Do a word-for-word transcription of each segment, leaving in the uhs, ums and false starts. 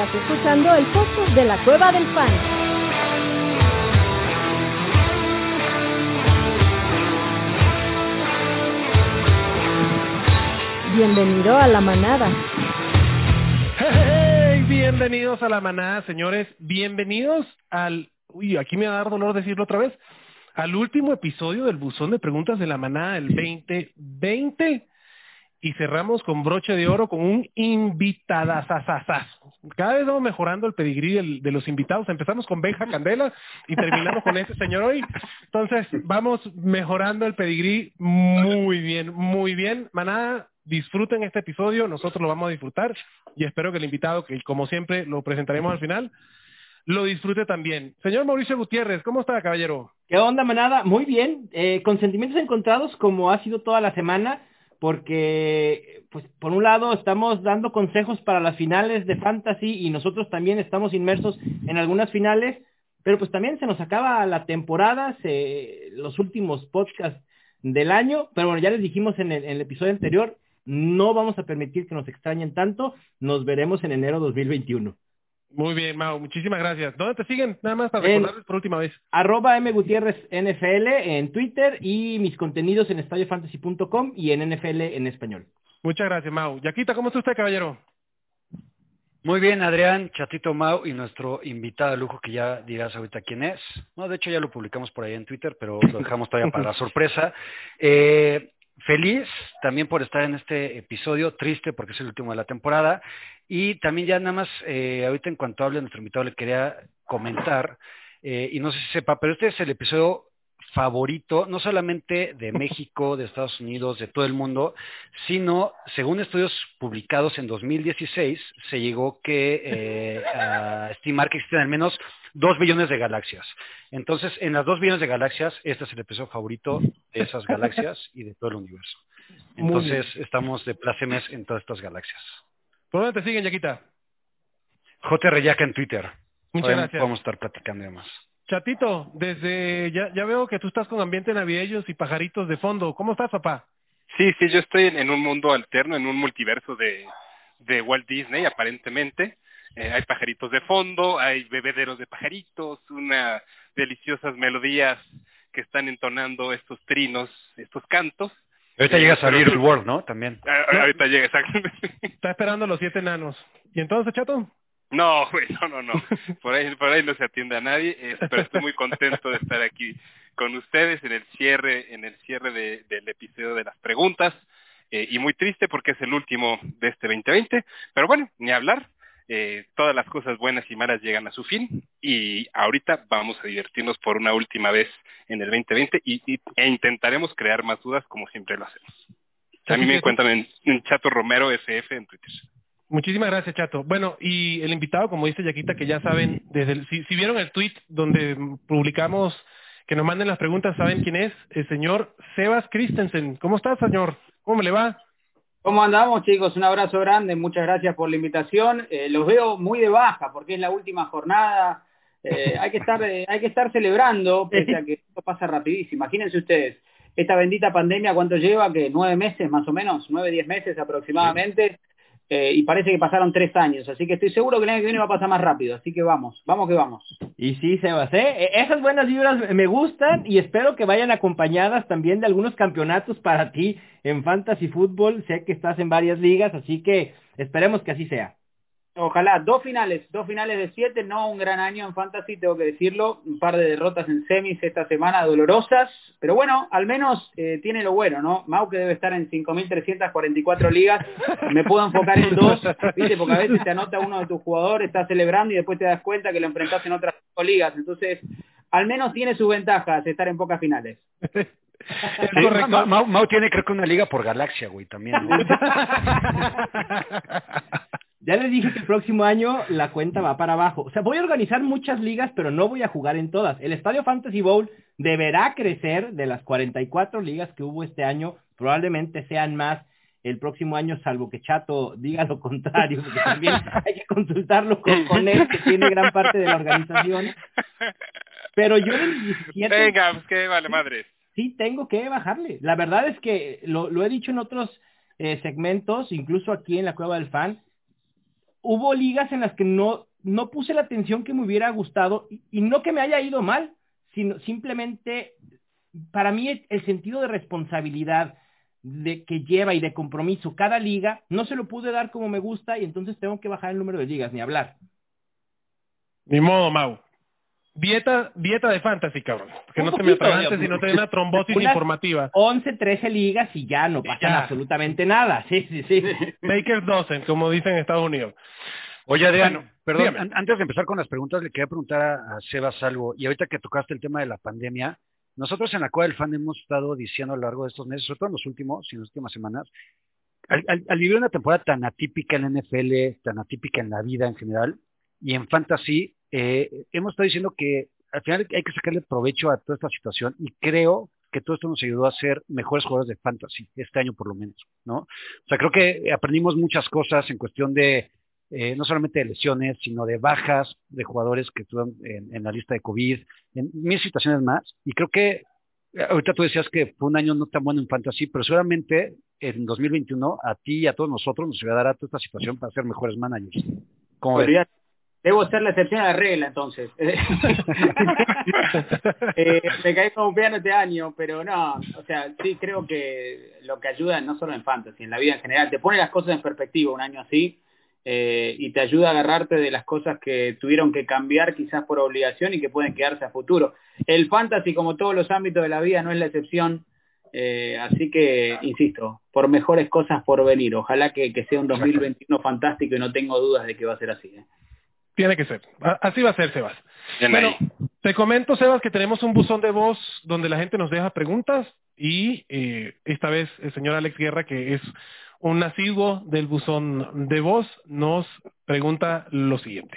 Estás escuchando el podcast de la Cueva del Fan. Bienvenido a la manada. Hey, bienvenidos a la manada, señores. Bienvenidos al... Uy, aquí me va a dar dolor decirlo otra vez. Al último episodio del buzón de preguntas de la manada del veinte veinte. Y cerramos con broche de oro con un invitadazazazazo. Cada vez vamos mejorando el pedigrí del, de los invitados. Empezamos con Benja Candela y terminamos con este señor hoy. Entonces, vamos mejorando el pedigrí muy bien, muy bien. Manada, disfruten este episodio. Nosotros lo vamos a disfrutar. Y espero que el invitado, que como siempre lo presentaremos al final, lo disfrute también. Señor Mauricio Gutiérrez, ¿cómo está, caballero? ¿Qué onda, manada? Muy bien. Eh, con sentimientos encontrados, como ha sido toda la semana. Porque, pues, por un lado estamos dando consejos para las finales de Fantasy y nosotros también estamos inmersos en algunas finales, pero pues también se nos acaba la temporada, se, los últimos podcasts del año, pero bueno, ya les dijimos en el, en el episodio anterior, no vamos a permitir que nos extrañen tanto, nos veremos en enero dos mil veintiuno. Muy bien, Mau, muchísimas gracias. ¿Dónde te siguen? Nada más para recordarles en, por última vez. Arroba M Gutiérrez N F L en Twitter y mis contenidos en estadio fantasy punto com y en N F L en español. Muchas gracias, Mau. Yaquita, ¿cómo está usted, caballero? Muy bien, Adrián, Chatito Mau y nuestro invitado de lujo que ya dirás ahorita quién es. No, de hecho ya lo publicamos por ahí en Twitter, pero lo dejamos todavía para la sorpresa. Eh, feliz también por estar en este episodio, triste porque es el último de la temporada. Y también ya nada más, eh, ahorita en cuanto hable nuestro invitado le quería comentar, eh, y no sé si sepa, pero este es el episodio favorito, no solamente de México, de Estados Unidos, de todo el mundo, sino, según estudios publicados en dos mil dieciséis, se llegó que eh, a estimar que existen al menos dos billones de galaxias. Entonces, en las dos billones de galaxias, este es el episodio favorito de esas galaxias y de todo el universo. Entonces, estamos de plácemes en todas estas galaxias. ¿Por dónde te siguen, Yaquita? J R Yaca en Twitter. Muchas Hoy gracias. Vamos a estar platicando y demás. Chatito, desde ya, ya veo que tú estás con ambiente navideños y pajaritos de fondo. ¿Cómo estás, papá? Sí, sí, yo estoy en, en un mundo alterno, en un multiverso de, de Walt Disney, aparentemente. Eh, hay pajaritos de fondo, hay bebederos de pajaritos, unas deliciosas melodías que están entonando estos trinos, estos cantos. Ahorita eh, llega a salir el World, ¿no? También. A, ahorita llega, exactamente. Está esperando los siete enanos. ¿Y entonces, Chato? No, güey, no, no, no. Por ahí, por ahí no se atiende a nadie, eh, pero estoy muy contento de estar aquí con ustedes en el cierre, en el cierre de, del episodio de las preguntas, eh, y muy triste porque es el último de este veinte veinte, pero bueno, ni hablar. Eh, todas las cosas buenas y malas llegan a su fin y ahorita vamos a divertirnos por una última vez en el veinte veinte y, y, e intentaremos crear más dudas como siempre lo hacemos. A mí me encuentran en, en Chato Romero F F en Twitter. Muchísimas gracias, Chato. Bueno, y el invitado, como dice Yaquita, que ya saben, desde el, si, si vieron el tweet donde publicamos que nos manden las preguntas, saben quién es, el señor Sebas Christensen. ¿Cómo está, señor? ¿Cómo le va? ¿Cómo andamos, chicos? Un abrazo grande, muchas gracias por la invitación. Eh, los veo muy de baja porque es la última jornada. Eh, hay que estar eh, hay que estar celebrando, pese a que esto pasa rapidísimo. Imagínense ustedes, esta bendita pandemia, ¿cuánto lleva? Que nueve meses más o menos, nueve, diez meses aproximadamente. Sí. Eh, y parece que pasaron tres años, así que estoy seguro que el año que viene va a pasar más rápido, así que vamos, vamos que vamos. Y sí, Sebas, ¿eh? Esas buenas vibras me gustan y espero que vayan acompañadas también de algunos campeonatos para ti en Fantasy Fútbol. Sé que estás en varias ligas, así que esperemos que así sea. Ojalá, dos finales, dos finales de siete, no un gran año en Fantasy, tengo que decirlo, un par de derrotas en semis esta semana dolorosas, pero bueno, al menos eh, tiene lo bueno, ¿no? Mau, que debe estar en cinco mil trescientas cuarenta y cuatro ligas, me puedo enfocar en dos, ¿viste? Porque a veces te anota uno de tus jugadores, estás celebrando y después te das cuenta que lo enfrentás en otras cinco ligas, entonces al menos tiene sus ventajas estar en pocas finales. Sí, Mau, Mau, Mau tiene creo que una liga por galaxia, güey, también, ¿no? Ya les dije que el próximo año la cuenta va para abajo. O sea, voy a organizar muchas ligas, pero no voy a jugar en todas. El Estadio Fantasy Bowl deberá crecer de las cuarenta y cuatro ligas que hubo este año. Probablemente sean más el próximo año, salvo que Chato diga lo contrario, porque también hay que consultarlo con, con él, que tiene gran parte de la organización. Pero yo en el diecisiete... Venga, pues que vale madres. Sí, tengo que bajarle. La verdad es que lo, lo he dicho en otros eh, segmentos, incluso aquí en la Cueva del Fan, hubo ligas en las que no, no puse la atención que me hubiera gustado, y, y no que me haya ido mal, sino simplemente, para mí, el, el sentido de responsabilidad de que lleva y de compromiso cada liga, no se lo pude dar como me gusta, y entonces tengo que bajar el número de ligas, ni hablar. Ni modo, Mau. Dieta, dieta de fantasy, cabrón. Que Un no poquito, te me atragantes y no te dé una trombosis unas informativa. once, trece ligas y ya no pasa ya. absolutamente nada. Sí, sí, sí. Baker's dozen, como dicen en Estados Unidos. Oye, Adrián, Bueno, perdón, dígame. an- antes de empezar con las preguntas, le quería preguntar a, a Sebas algo. Y ahorita que tocaste el tema de la pandemia, nosotros en la Cueva del Fan hemos estado diciendo a lo largo de estos meses, sobre todo en los últimos, y en las últimas semanas, al, al, al vivir una temporada tan atípica en la N F L, tan atípica en la vida en general, y en Fantasy, eh, hemos estado diciendo que al final hay que sacarle provecho a toda esta situación, y creo que todo esto nos ayudó a ser mejores jugadores de Fantasy, este año por lo menos, ¿no? O sea, creo que aprendimos muchas cosas en cuestión de, eh, no solamente de lesiones, sino de bajas de jugadores que estuvieron en, en la lista de COVID, en mil situaciones más, y creo que ahorita tú decías que fue un año no tan bueno en Fantasy, pero seguramente en dos mil veintiuno a ti y a todos nosotros nos ayudará toda esta situación para ser mejores managers. ¿Cómo ves? Olvídate. Debo ser la excepción a la regla, entonces. eh, me caí como un piano este año, pero no, o sea, sí creo que lo que ayuda, no solo en fantasy, en la vida en general, te pone las cosas en perspectiva un año así, eh, y te ayuda a agarrarte de las cosas que tuvieron que cambiar quizás por obligación y que pueden quedarse a futuro. El fantasy, como todos los ámbitos de la vida, no es la excepción, eh, así que, insisto, por mejores cosas por venir. Ojalá que, que sea un dos mil veintiuno fantástico y no tengo dudas de que va a ser así, ¿eh? Tiene que ser. Así va a ser, Sebas. Bien Bueno, ahí. te comento, Sebas, que tenemos un buzón de voz donde la gente nos deja preguntas y eh, esta vez el señor Alex Guerra, que es un asiduo del buzón de voz, nos pregunta lo siguiente.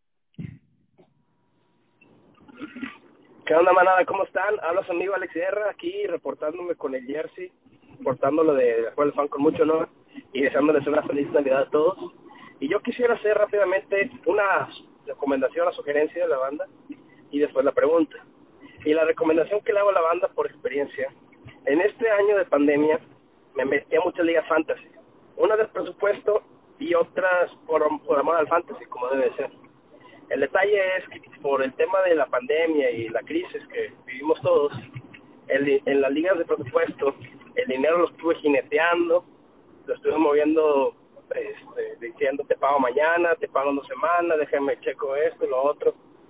¿Qué onda, manada? ¿Cómo están? Habla su amigo Alex Guerra, aquí reportándome con el jersey, portándolo de la Cueva del Fan con mucho honor y deseándoles una feliz Navidad a todos. Y yo quisiera hacer rápidamente una recomendación, una sugerencia de la banda y después la pregunta. Y la recomendación que le hago a la banda por experiencia, en este año de pandemia me metí a muchas ligas fantasy, una de presupuesto y otras por, por amor al fantasy, como debe ser. El detalle es que por el tema de la pandemia y la crisis que vivimos todos, el, en las ligas de presupuesto, el dinero lo estuve jineteando, lo estuve moviendo, este, diciendo te pago mañana, te pago en dos semanas, déjame checo esto y lo otro.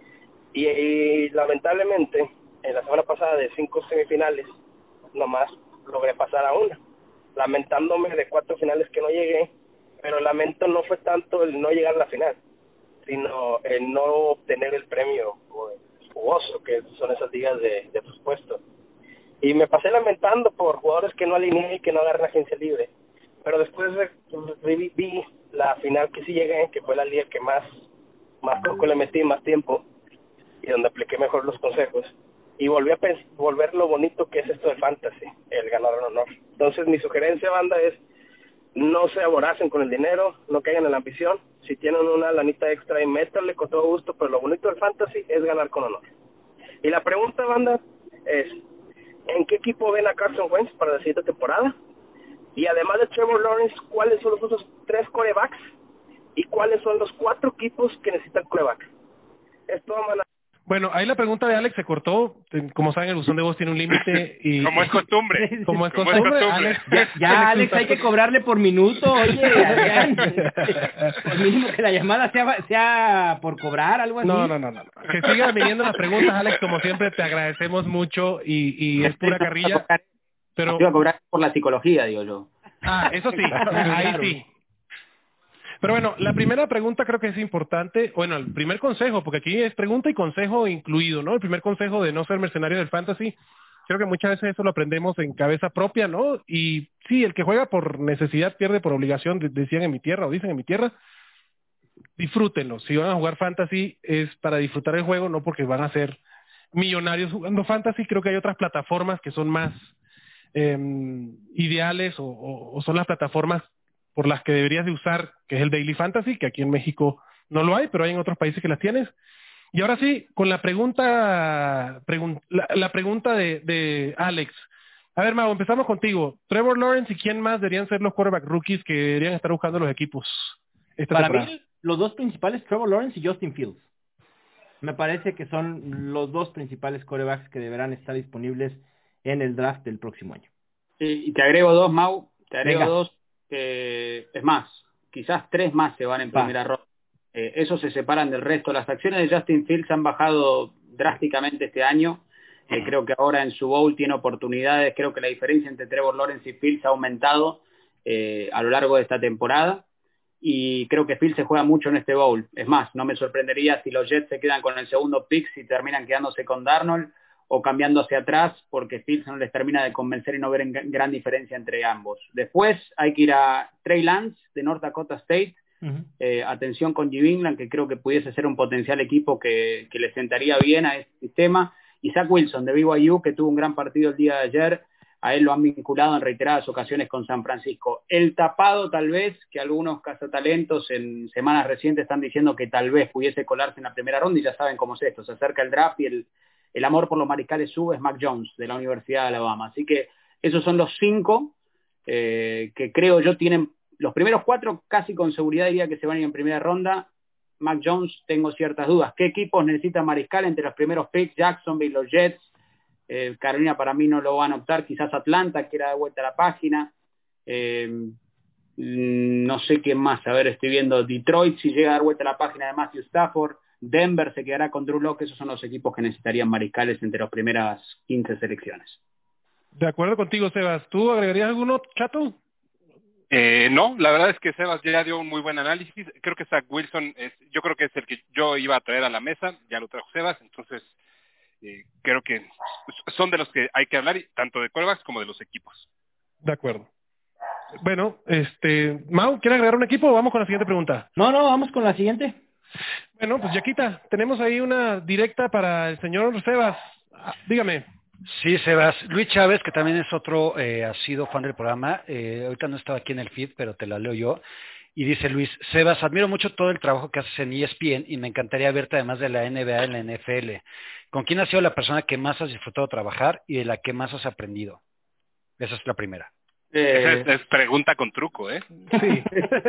Y, y lamentablemente, en la semana pasada de cinco semifinales, nomás logré pasar a una, lamentándome de cuatro finales que no llegué, pero el lamento no fue tanto el no llegar a la final, sino el no obtener el premio jugoso que son esas ligas de, de presupuesto. Y me pasé lamentando por jugadores que no alineé y que no agarré agencia libre. Pero después vi, vi la final que sí llegué, que fue la liga que más, más poco le metí, más tiempo, y donde apliqué mejor los consejos. Y volví a pens- volver lo bonito que es esto de fantasy, el ganar en honor. Entonces mi sugerencia, banda, es no se aboracen con el dinero, no caigan en la ambición. Si tienen una lanita extra, y métanle con todo gusto, pero lo bonito del fantasy es ganar con honor. Y la pregunta, banda, es ¿en qué equipo ven a Carson Wentz para la siguiente temporada? Y además de Trevor Lawrence, ¿cuáles son los otros tres quarterbacks? ¿Y cuáles son los cuatro equipos que necesitan quarterback? Esto, man. Bueno, ahí la pregunta de Alex se cortó. Como saben, el buzón de voz tiene un límite y... Como es costumbre. Como es Como es costumbre, costumbre. Alex... Ya, ya, Alex, hay que cobrarle por minuto, oye, Adrián. Por mínimo que la llamada sea, sea por cobrar, algo así. No, no, no, no. Que sigan viniendo las preguntas, Alex, como siempre, te agradecemos mucho y, y es pura carrilla. Pero... Iba a cobrar por la psicología, digo yo. Ah, eso sí, ahí sí. Pero bueno, la primera pregunta creo que es importante, bueno, el primer consejo, porque aquí es pregunta y consejo incluido, ¿no? El primer consejo de no ser mercenario del fantasy, creo que muchas veces eso lo aprendemos en cabeza propia, ¿no? Y sí, el que juega por necesidad pierde por obligación, decían en mi tierra o dicen en mi tierra, disfrútenlo. Si van a jugar fantasy es para disfrutar el juego, no porque van a ser millonarios jugando fantasy. Creo que hay otras plataformas que son más eh, ideales o, o, o son las plataformas por las que deberías de usar, que es el Daily Fantasy, que aquí en México no lo hay, pero hay en otros países que las tienes. Y ahora sí, con la pregunta pregun la, la pregunta de, de Alex. A ver, Mau, empezamos contigo. Trevor Lawrence y quién más deberían ser los quarterback rookies que deberían estar buscando los equipos esta Para temporada. mí, los dos principales, Trevor Lawrence y Justin Fields. Me parece que son los dos principales quarterbacks que deberán estar disponibles en el draft del próximo año. Y, y te agrego dos, Mau, te agrego Venga. dos, que es más, quizás tres más se van en Va. primera ronda. Eh, esos se separan del resto. Las acciones de Justin Fields han bajado drásticamente este año. Eh, creo que ahora en su bowl tiene oportunidades. Creo que la diferencia entre Trevor Lawrence y Fields ha aumentado eh, a lo largo de esta temporada. Y creo que Fields se juega mucho en este bowl. Es más, no me sorprendería si los Jets se quedan con el segundo pick, si terminan quedándose con Darnold o cambiando hacia atrás, porque Fields no les termina de convencer y no ver en gran diferencia entre ambos. Después hay que ir a Trey Lance de North Dakota State. Uh-huh. Eh, atención con New England, que creo que pudiese ser un potencial equipo que, que le sentaría bien a este sistema. Y Zach Wilson de B Y U, que tuvo un gran partido el día de ayer. A él lo han vinculado en reiteradas ocasiones con San Francisco. El tapado, tal vez, que algunos cazatalentos en semanas recientes están diciendo que tal vez pudiese colarse en la primera ronda, y ya saben cómo es esto. Se acerca el draft y el, el amor por los mariscales sube, es Mac Jones, de la Universidad de Alabama. Así que esos son los cinco eh, que creo yo tienen... Los primeros cuatro casi con seguridad diría que se van a ir en primera ronda. Mac Jones, tengo ciertas dudas. ¿Qué equipos necesitan mariscal entre los primeros picks? Jacksonville, los Jets. Eh, Carolina para mí no lo van a optar, quizás Atlanta quiera dar vuelta a la página, eh, no sé qué más, a ver, estoy viendo Detroit si llega a dar vuelta a la página de Matthew Stafford, Denver se quedará con Drew Lock. Esos son los equipos que necesitarían mariscales entre las primeras quince selecciones. De acuerdo contigo, Sebas. ¿Tú agregarías alguno, Chato? Eh, no, la verdad es que Sebas ya dio un muy buen análisis. Creo que Zach Wilson, es, yo creo que es el que yo iba a traer a la mesa, ya lo trajo Sebas, entonces Eh, creo que son de los que hay que hablar, tanto de quarterbacks como de los equipos. De acuerdo. Bueno, este, Mau, ¿quiere agregar un equipo o vamos con la siguiente pregunta? No, no, vamos con la siguiente. Bueno, pues Yaquita, tenemos ahí una directa para el señor Sebas. Ah, dígame. Sí, Sebas. Luis Chávez, que también es otro, eh, ha sido fan del programa, eh, ahorita no estaba aquí en el feed, pero te la leo yo. Y dice Luis, Sebas, admiro mucho todo el trabajo que haces en E S P N y me encantaría verte además de la N B A en la N F L. ¿Con quién has sido la persona que más has disfrutado trabajar y de la que más has aprendido? Esa es la primera. Eh, Esa es, es pregunta con truco, ¿eh? Sí.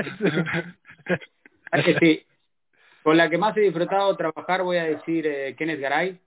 Es que sí. Con la que más he disfrutado trabajar voy a decir eh, Kenneth Garay.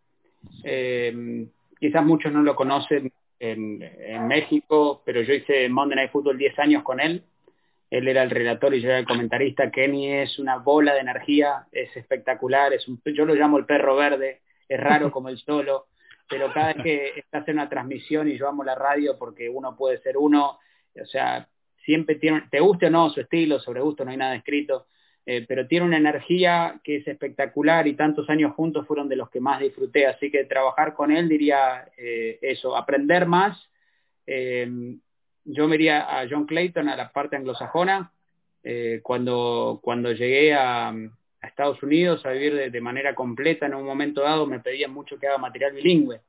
Eh, quizás muchos no lo conocen en, en México, pero yo hice Monday Night Football diez años con él. Él era el relator y yo era el comentarista. Kenny es una bola de energía, es espectacular, es un, yo lo llamo el perro verde, es raro como el solo, pero cada vez que estás en una transmisión, y yo amo la radio porque uno puede ser uno, o sea, siempre tiene, te guste o no su estilo, sobre gusto no hay nada escrito, eh, pero tiene una energía que es espectacular y tantos años juntos fueron de los que más disfruté, así que trabajar con él diría eh, eso, aprender más. eh, Yo me iría a John Clayton, a la parte anglosajona. Eh, cuando, cuando llegué a, a Estados Unidos a vivir de, de manera completa, en un momento dado me pedían mucho que haga material bilingüe.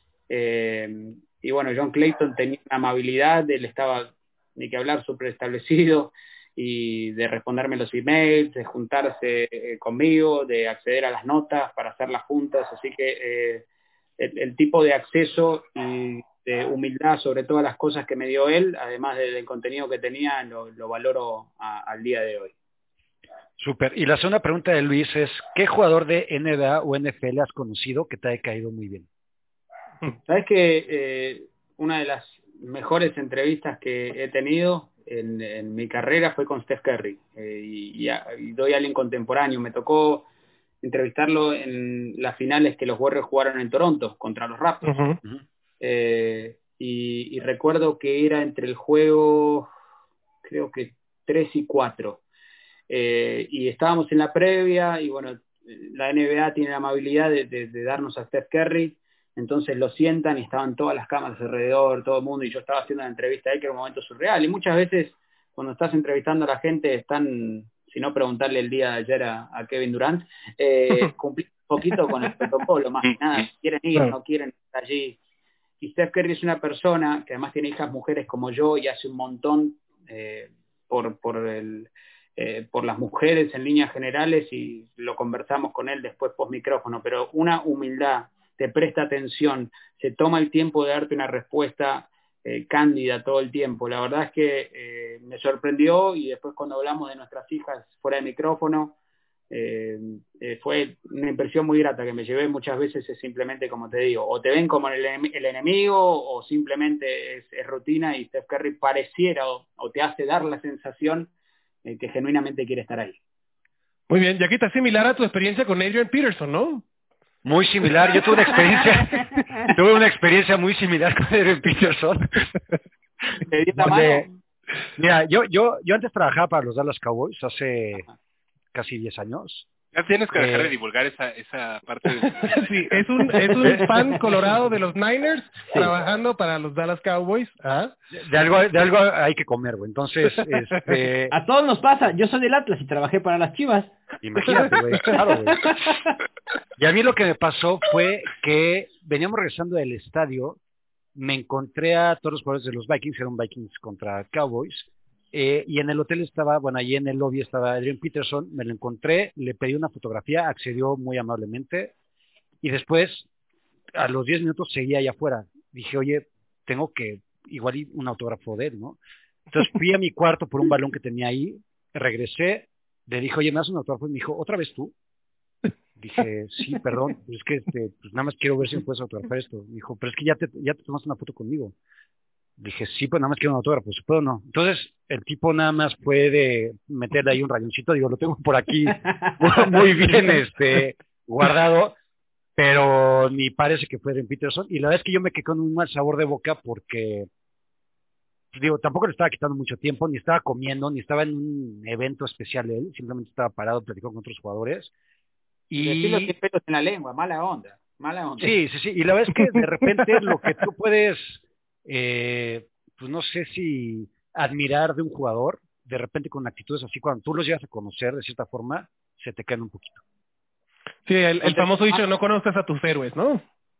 Eh, y bueno, John Clayton tenía una amabilidad, él estaba, ni que hablar, súper establecido, y de responderme los emails, de juntarse eh, conmigo, de acceder a las notas para hacerlas juntas. Así que eh, el, el tipo de acceso y de humildad sobre todas las cosas que me dio él, además del, del contenido que tenía, lo, lo valoro a, al día de hoy. Súper. Y la segunda pregunta de Luis es, ¿qué jugador de N B A o N F L has conocido que te haya caído muy bien? Sabes que eh, una de las mejores entrevistas que he tenido en, en mi carrera fue con Steph Curry, eh, y, y, a, y doy a alguien contemporáneo. Me tocó entrevistarlo en las finales que los Warriors jugaron en Toronto contra los Raptors. Uh-huh. Uh-huh. Eh, y, y recuerdo que era entre el juego, creo que tres y cuatro, eh, y estábamos en la previa, y bueno, la N B A tiene la amabilidad de, de, de darnos a Steph Curry, entonces lo sientan y estaban todas las cámaras alrededor, todo el mundo, y yo estaba haciendo una entrevista ahí que era un momento surreal, y muchas veces cuando estás entrevistando a la gente están, si no preguntarle el día de ayer a, a Kevin Durant, eh, cumplir un poquito con el protocolo, más que nada, quieren ir, no quieren estar allí. Y Steph Curry es una persona que además tiene hijas mujeres como yo y hace un montón eh, por, por, el, eh, por las mujeres en líneas generales, y lo conversamos con él después post micrófono, pero una humildad, te presta atención, se toma el tiempo de darte una respuesta eh, cándida todo el tiempo. La verdad es que eh, me sorprendió, y después cuando hablamos de nuestras hijas fuera de micrófono, Eh, eh, fue una impresión muy grata que me llevé. Muchas veces es simplemente, como te digo, o te ven como el, el enemigo o simplemente es, es rutina, y Steph Curry pareciera o, o te hace dar la sensación eh, que genuinamente quiere estar ahí. Muy bien, Yaquita, similar a tu experiencia con Adrian Peterson, ¿no? Muy similar, yo tuve una experiencia, tuve una experiencia muy similar con Adrian Peterson. ¿Te dio la Donde, mano? mira, yo, yo, yo antes trabajaba para los Dallas Cowboys hace casi diez años. Ya tienes que dejar Eh, de divulgar esa, esa parte de... Sí, es un, es un fan colorado de los Niners trabajando para los Dallas Cowboys. ¿Ah? De, de algo, de algo hay que comer, güey. Entonces, este, A todos nos pasa. Yo soy del Atlas y trabajé para las Chivas. imagínate, güey, claro, güey. Y a mí lo que me pasó fue que veníamos regresando del estadio, me encontré a todos los jugadores de los Vikings, eran Vikings contra Cowboys, eh, y en el hotel estaba, bueno, allí en el lobby estaba Adrian Peterson, me lo encontré, le pedí una fotografía, accedió muy amablemente, y después, a los diez minutos, seguía allá afuera. Dije, oye, tengo que, igual y un autógrafo de él, ¿no? Entonces fui a mi cuarto por un balón que tenía ahí, regresé, le dije, oye, ¿me das un autógrafo? Y me dijo, ¿otra vez tú? Dije, sí, perdón, pero es que este, pues nada más quiero ver si me puedes autografar esto. Me dijo, pero es que ya te, ya te tomaste una foto conmigo. Dije, sí, pues nada más quiero un autógrafo, ¿se puede o no? Entonces, el tipo nada más puede meterle ahí un rayoncito, digo, lo tengo por aquí muy bien este, guardado, pero ni parece que fue Adrian Peterson. Y la verdad es que yo me quedé con un mal sabor de boca porque, pues, digo, tampoco le estaba quitando mucho tiempo, ni estaba comiendo, ni estaba en un evento especial de él, simplemente estaba parado platicando con otros jugadores. Y decirlo Y sin pelos en la lengua, mala onda, mala onda. sí, sí, sí, y la verdad es que de repente lo que tú puedes, eh, pues no sé si admirar de un jugador, de repente con actitudes así, cuando tú los llegas a conocer de cierta forma, se te caen un poquito. Sí, el, el famoso dicho, no conoces a tus héroes, ¿no?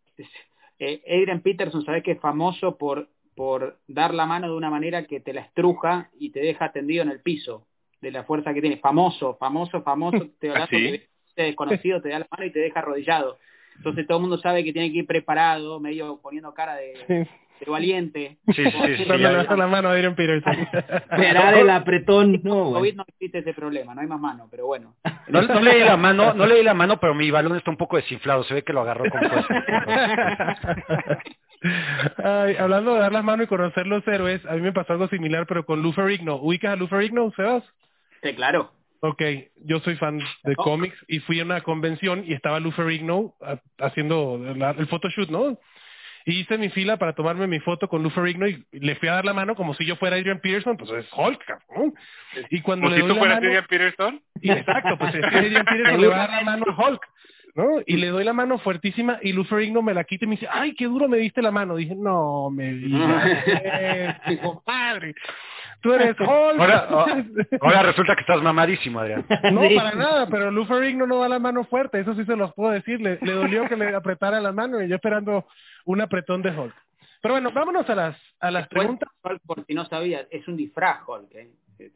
Eh, Adrian Peterson, sabes que es famoso por, por dar la mano de una manera que te la estruja y te deja tendido en el piso, de la fuerza que tiene. Famoso, famoso, famoso, te ¿Ah, sí? que desconocido te da la mano y te deja arrodillado. Entonces todo el mundo sabe que tiene que ir preparado, medio poniendo cara de, Sí. de valiente. Sí, sí, sí, sí, Cuando ya- le das la mano a Adrian Peterson. Será del apretón. No, COVID güey. no existe ese problema, no hay más mano, pero bueno. No, no le di la mano, no le di la mano, pero mi balón está un poco desinflado, se ve que lo agarró con fuerza. Ay, hablando de dar las manos y conocer los héroes, a mí me pasó algo similar, pero con Lou Ferrigno. ¿Ubicas a Lou Ferrigno, Sebas? Sí, claro. Ok, yo soy fan de Oh. cómics y fui a una convención y estaba Lou Ferrigno a- haciendo la- el photoshoot, ¿no? Y hice mi fila para tomarme mi foto con Lou Ferrigno y le fui a dar la mano como si yo fuera Adrian Peterson, pues es Hulk, cabrón. Y cuando Como le si doy tú la fueras mano, Adrian Peterson. y exacto, pues es que Adrian Peterson le va a dar la mano a Hulk, ¿no? Y le doy la mano fuertísima y Lou Ferrigno me la quita y me dice, ay, qué duro me diste la mano. Dije, no me digas eso, compadre. Tú eres Hulk. Ahora, ah, ahora resulta que estás mamadísimo, Adrián. No, Sí. para nada, pero Lou Ferrigno no da la mano fuerte, eso sí se los puedo decir. Le, le dolió que le apretara la mano y yo esperando un apretón de Hulk. Pero bueno, vámonos a las a las preguntas. Hulk, por si no sabías, es un disfraz, Hulk. ¿eh?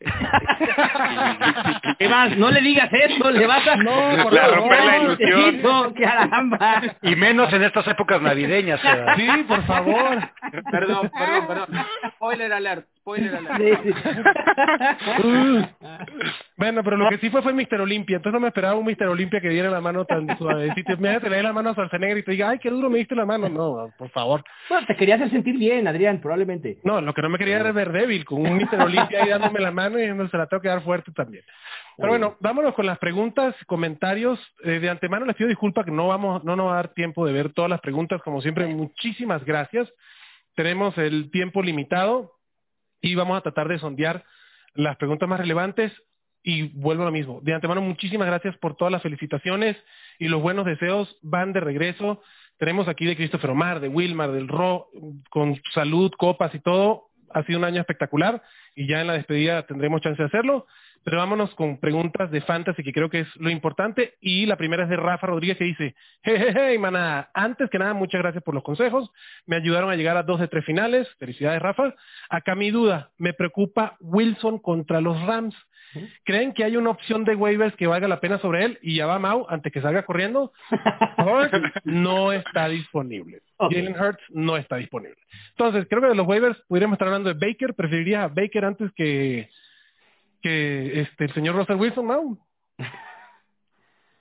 ¿Qué más? No le digas eso, le vas a... No, por La favor. romper la ilusión. No, caramba. Y menos en estas épocas navideñas. Eda. Sí, por favor. Perdón, perdón, perdón. Spoiler alert, spoiler alert. Sí, sí. Uh. Bueno, pero lo que sí fue fue míster Olimpia, entonces no me esperaba un míster Olimpia que diera la mano tan suavecito. Mira, te le dé la mano a Schwarzenegger y te diga, ay, qué duro me diste la mano. No, por favor. Bueno, te quería hacer sentir bien, Adrián, probablemente. No, lo que no me quería era ver débil, con un míster Olimpia ahí dándome la mano y no se la tengo que dar fuerte también. Pero bueno, vámonos con las preguntas, comentarios. Eh, de antemano les pido disculpas que no vamos, no nos va a dar tiempo de ver todas las preguntas. Como siempre, muchísimas gracias. Tenemos el tiempo limitado y vamos a tratar de sondear las preguntas más relevantes. Y vuelvo a lo mismo. De antemano, muchísimas gracias por todas las felicitaciones y los buenos deseos van de regreso. Tenemos aquí de Christopher Omar, de Wilmar, del Ro, con salud, copas y todo. Ha sido un año espectacular y ya en la despedida tendremos chance de hacerlo. Pero vámonos con preguntas de fantasy, que creo que es lo importante. Y la primera es de Rafa Rodríguez, que dice, hey, hey, hey, maná, antes que nada, muchas gracias por los consejos. Me ayudaron a llegar a dos de tres finales. Felicidades, Rafa. Acá mi duda, me preocupa Wilson contra los Rams. ¿Creen que hay una opción de waivers que valga la pena sobre él? Y ya va Mau, antes que salga corriendo. Hurts no está disponible. Okay. Jalen Hurts no está disponible. Entonces, creo que de los waivers pudiéramos estar hablando de Baker. Preferiría a Baker antes que, que este, el señor Russell Wilson, Mau.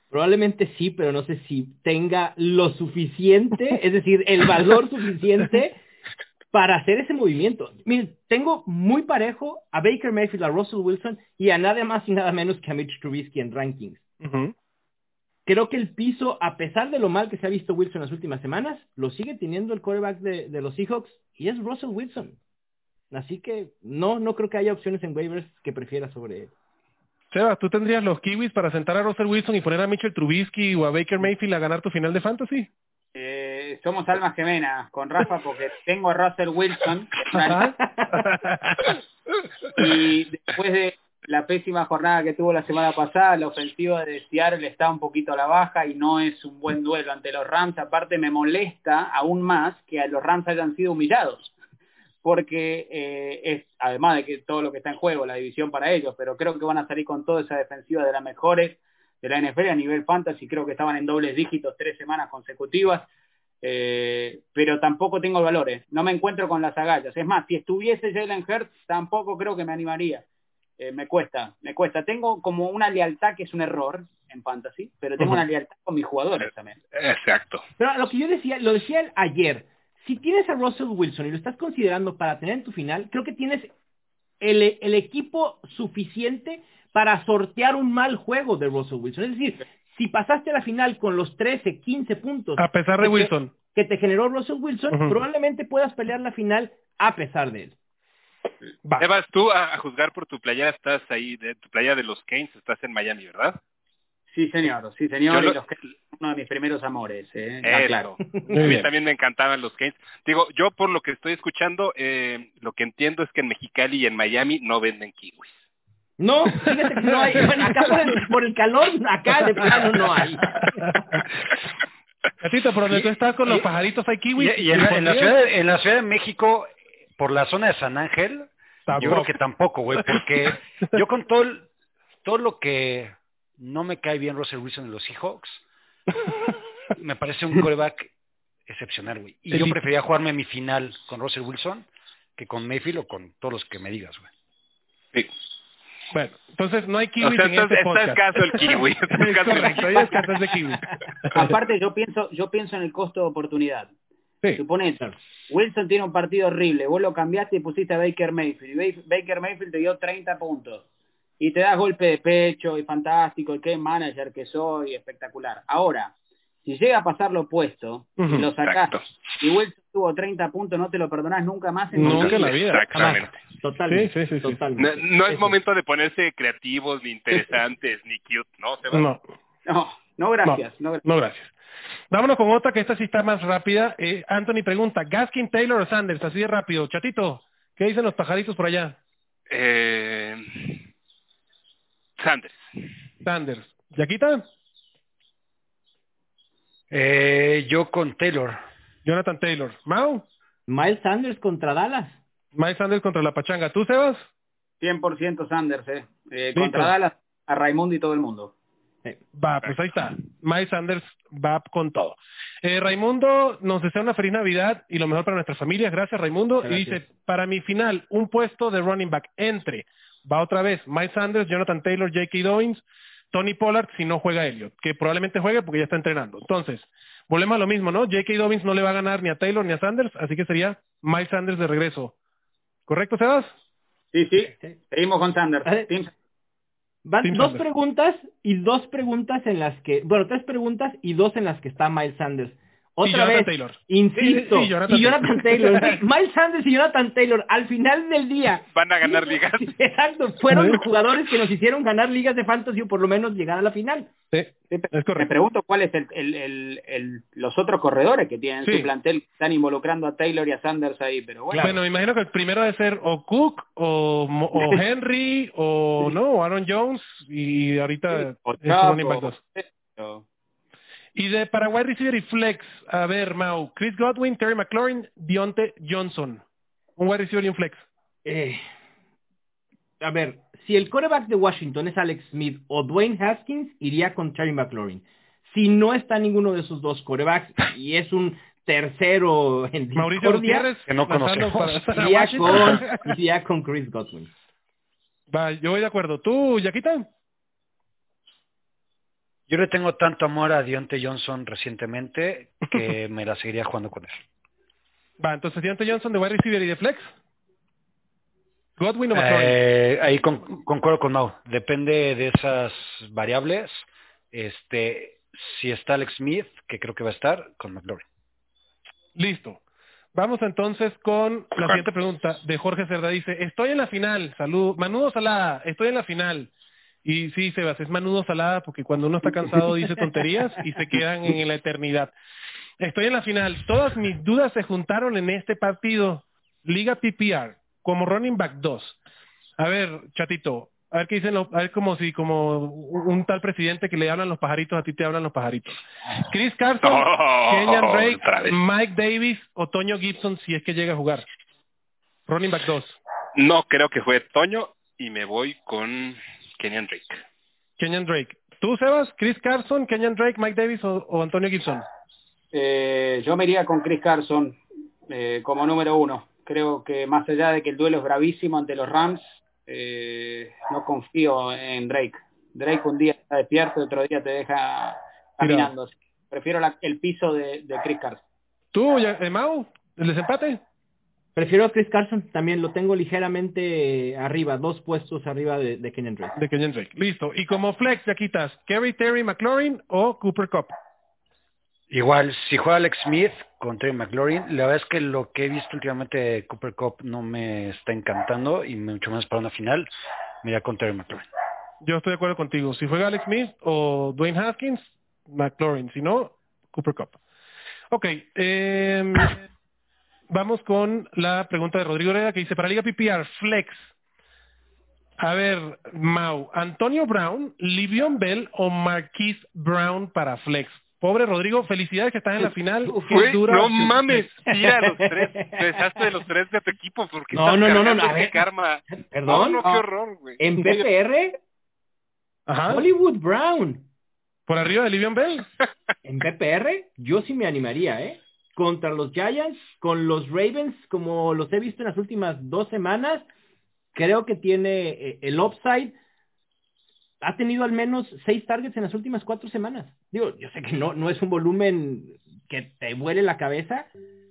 Probablemente sí, pero no sé si tenga lo suficiente, es decir, el valor suficiente para hacer ese movimiento. Miren, tengo muy parejo a Baker Mayfield, a Russell Wilson y a nada más y nada menos que a Mitch Trubisky en rankings. Uh-huh. Creo que el piso, a pesar de lo mal que se ha visto Wilson en las últimas semanas, lo sigue teniendo el quarterback de, de los Seahawks y es Russell Wilson. Así que no, no creo que haya opciones en waivers que prefiera sobre él. Sebas, ¿tú tendrías los kiwis para sentar a Russell Wilson y poner a Mitchell Trubisky o a Baker Mayfield a ganar tu final de fantasy? Eh, somos almas gemenas con Rafa porque tengo a Russell Wilson y después de la pésima jornada que tuvo la semana pasada, la ofensiva de Seattle está un poquito a la baja y no es un buen duelo ante los Rams. Aparte me molesta aún más que a los Rams hayan sido humillados, porque eh, es, además de que todo lo que está en juego, la división para ellos, pero creo que van a salir con toda esa defensiva de las mejores de la N F L a nivel fantasy. Creo que estaban en dobles dígitos tres semanas consecutivas, eh, pero tampoco tengo valores, no me encuentro con las agallas. Es más, si estuviese Jalen Hurts, tampoco creo que me animaría. Eh, me cuesta, me cuesta. Tengo como una lealtad que es un error en fantasy, pero tengo uh-huh. una lealtad con mis jugadores también. Exacto. Pero lo que yo decía, lo decía ayer, si tienes a Russell Wilson y lo estás considerando para tener en tu final, creo que tienes el, el equipo suficiente para sortear un mal juego de Russell Wilson. Es decir, si pasaste a la final con los trece, quince puntos a pesar de que Wilson te, que te generó Russell Wilson, uh-huh. probablemente puedas pelear la final a pesar de él. Va. Evas, tú a, a juzgar por tu playera estás ahí, de tu playa de los Canes, estás en Miami, ¿verdad? Sí, señor, sí, señor, lo... y los Canes son uno de mis primeros amores, ¿eh? Ah, claro. A mí también me encantaban los Canes. Digo, yo por lo que estoy escuchando, eh, lo que entiendo es que en Mexicali y en Miami no venden kiwis. No, fíjate que no hay. Bueno, acá por el, por el calor, acá de plano no hay. Gatito, por donde tú estás con los pajaritos hay kiwis. Y, y en, la, en, la ciudad de, en la Ciudad de México, por la zona de San Ángel, tampoco. Yo creo que tampoco, güey, porque yo con todo el, todo lo que no me cae bien Russell Wilson en los Seahawks, me parece un quarterback excepcional, güey. Y sí, yo sí. prefería jugarme mi final con Russell Wilson que con Mayfield o con todos los que me digas, güey. Sí. Bueno, entonces no hay kiwis o sea, en estás, este podcast. Está escaso el kiwi. Es correcto, ya escasez de kiwi. Aparte, yo pienso, yo pienso en el costo de oportunidad. Sí. Suponete, Wilson tiene un partido horrible, vos lo cambiaste y pusiste a Baker Mayfield, y Baker Mayfield te dio treinta puntos, y te das golpe de pecho, y fantástico, y qué manager que soy, espectacular. Ahora, si llega a pasar lo opuesto, uh-huh. y lo sacás, Exacto. y Wilson tuvo treinta puntos, no te lo perdonás nunca más en nunca en la vida. Exactamente. Totalmente. Sí, sí, sí, sí. Totalmente. No, no es momento de ponerse creativos, ni interesantes, ni cute, ¿no? No. No, no gracias. No, no, no gracias. Vámonos con otra que esta sí está más rápida. Eh, Anthony pregunta, ¿Gaskin, Taylor o Sanders? Así de rápido. Chatito, ¿qué dicen los pajaritos por allá? Eh... Sanders. Sanders. ¿Yaquita? Eh, yo con Taylor. Jonathan Taylor. ¿Mau? Miles Sanders contra Dallas. Miles Sanders contra la pachanga. ¿Tú, Sebas? cien por ciento Sanders, eh. eh contra Dallas, a Raimundo y todo el mundo. Eh, va, pues ahí está. Miles Sanders va con todo. Eh, Raimundo nos desea una feliz Navidad y lo mejor para nuestras familias. Gracias, Raimundo. Gracias. Y dice, para mi final, un puesto de running back entre, va otra vez, Miles Sanders, Jonathan Taylor, J K. Dobbins, Tony Pollard, si no juega Elliott, que probablemente juegue porque ya está entrenando. Entonces, volvemos a lo mismo, ¿no? J K. Dobbins no le va a ganar ni a Taylor ni a Sanders, así que sería Miles Sanders de regreso. ¿Correcto, Sebas? Sí, sí. Seguimos con Sanders. Van Tim dos Sanders. preguntas y dos preguntas en las que, bueno, tres preguntas y dos en las que está Miles Sanders. Otra y vez, Taylor. insisto, sí, sí, Jonathan y Jonathan Taylor. Sí, Miles Sanders y Jonathan Taylor, al final del día. Van a ganar ligas. Exacto, fueron los jugadores que nos hicieron ganar ligas de fantasy o por lo menos llegar a la final. Sí, es correcto. Me pregunto cuál es el, el, el, el, los otros corredores que tienen sí. su plantel, que están involucrando a Taylor y a Sanders ahí, pero bueno. Bueno, me imagino que el primero debe ser o Cook, o, o Henry, o no, o Aaron Jones, y ahorita sí, o es running back dos. Pero... Y de Paraguay Receiver y Flex, a ver, Mau, Chris Godwin, Terry McLaurin, Dionte Johnson. Un wide receiver y un flex. Eh, a ver, si el quarterback de Washington es Alex Smith o Dwayne Haskins, iría con Terry McLaurin. Si no está ninguno de esos dos quarterbacks y es un tercero en Mauricio Gutiérrez, que no conocemos, para, para iría, con, iría con Chris Godwin. Va, yo voy de acuerdo. ¿Tú, Yaquita? Yo le tengo tanto amor a Diontae Johnson recientemente que me la seguiría jugando con él. Va, entonces Diontae Johnson de wide receiver y de flex. Godwin o McLaurin. Eh, ahí con, concuerdo con Mau. Depende de esas variables. Este, si está Alex Smith, que creo que va a estar, con McLaurin. Listo. Vamos entonces con la siguiente pregunta de Jorge Cerda. Dice, estoy en la final. Salud. Manudo Salada, estoy en la final. Y sí, Sebas, es Manudo Salada porque cuando uno está cansado dice tonterías y se quedan en la eternidad. Estoy en la final. Todas mis dudas se juntaron en este partido. Liga P P R, como running back dos. A ver, chatito, a ver qué dicen los, a ver como si como un tal presidente que le hablan los pajaritos, a ti te hablan los pajaritos. Chris Carson, Oh, Kenyan Drake, otra vez. Mike Davis o Toño Gibson si es que llega a jugar. Running back dos. No creo que juegue Toño y me voy con Kenyan Drake. Kenyan Drake. ¿Tú, Sebas? Chris Carson, Kenyan Drake, Mike Davis o, o Antonio Gibson? Eh, yo me iría con Chris Carson eh, como número uno. Creo que más allá de que el duelo es bravísimo ante los Rams, eh, no confío en Drake. Drake un día está despierto, otro día te deja caminando. Prefiero la, el piso de, de Chris Carson. ¿Tú, ya, eh, Mau? ¿El desempate? Prefiero a Chris Carson, también lo tengo ligeramente arriba, dos puestos arriba de, de Kenyan Drake. De Kenyan Drake. Listo. Y como flex ya quitas, Kerry Terry McLaurin o Cooper Kupp. Igual, si juega Alex Smith con Terry McLaurin, la verdad es que lo que he visto últimamente de Cooper Kupp no me está encantando y mucho menos para una final, mira con Terry McLaurin. Yo estoy de acuerdo contigo. Si juega Alex Smith o Dwayne Haskins, McLaurin. Si no, Cooper Kupp. Ok. Eh, vamos con la pregunta de Rodrigo Herrera que dice, para Liga P P R, flex. A ver, Mau, Antonio Brown, Le'Veon Bell o Marquise Brown para flex. Pobre Rodrigo, felicidades que estás en la final. Qué Güey, dura. no mames, tira a los tres, te deshaste de los tres de tu equipo porque No, estás no, no, no, cargando a ese ver. karma. Perdón. No, no, qué horror, güey. En P P R, Ajá. Hollywood Brown. Por arriba de Le'Veon Bell. En P P R, yo sí me animaría, ¿eh? Contra los Giants, con los Ravens, como los he visto en las últimas dos semanas, creo que tiene eh, el upside. Ha tenido al menos seis targets en las últimas cuatro semanas. Digo, yo sé que no, no es un volumen que te vuele la cabeza,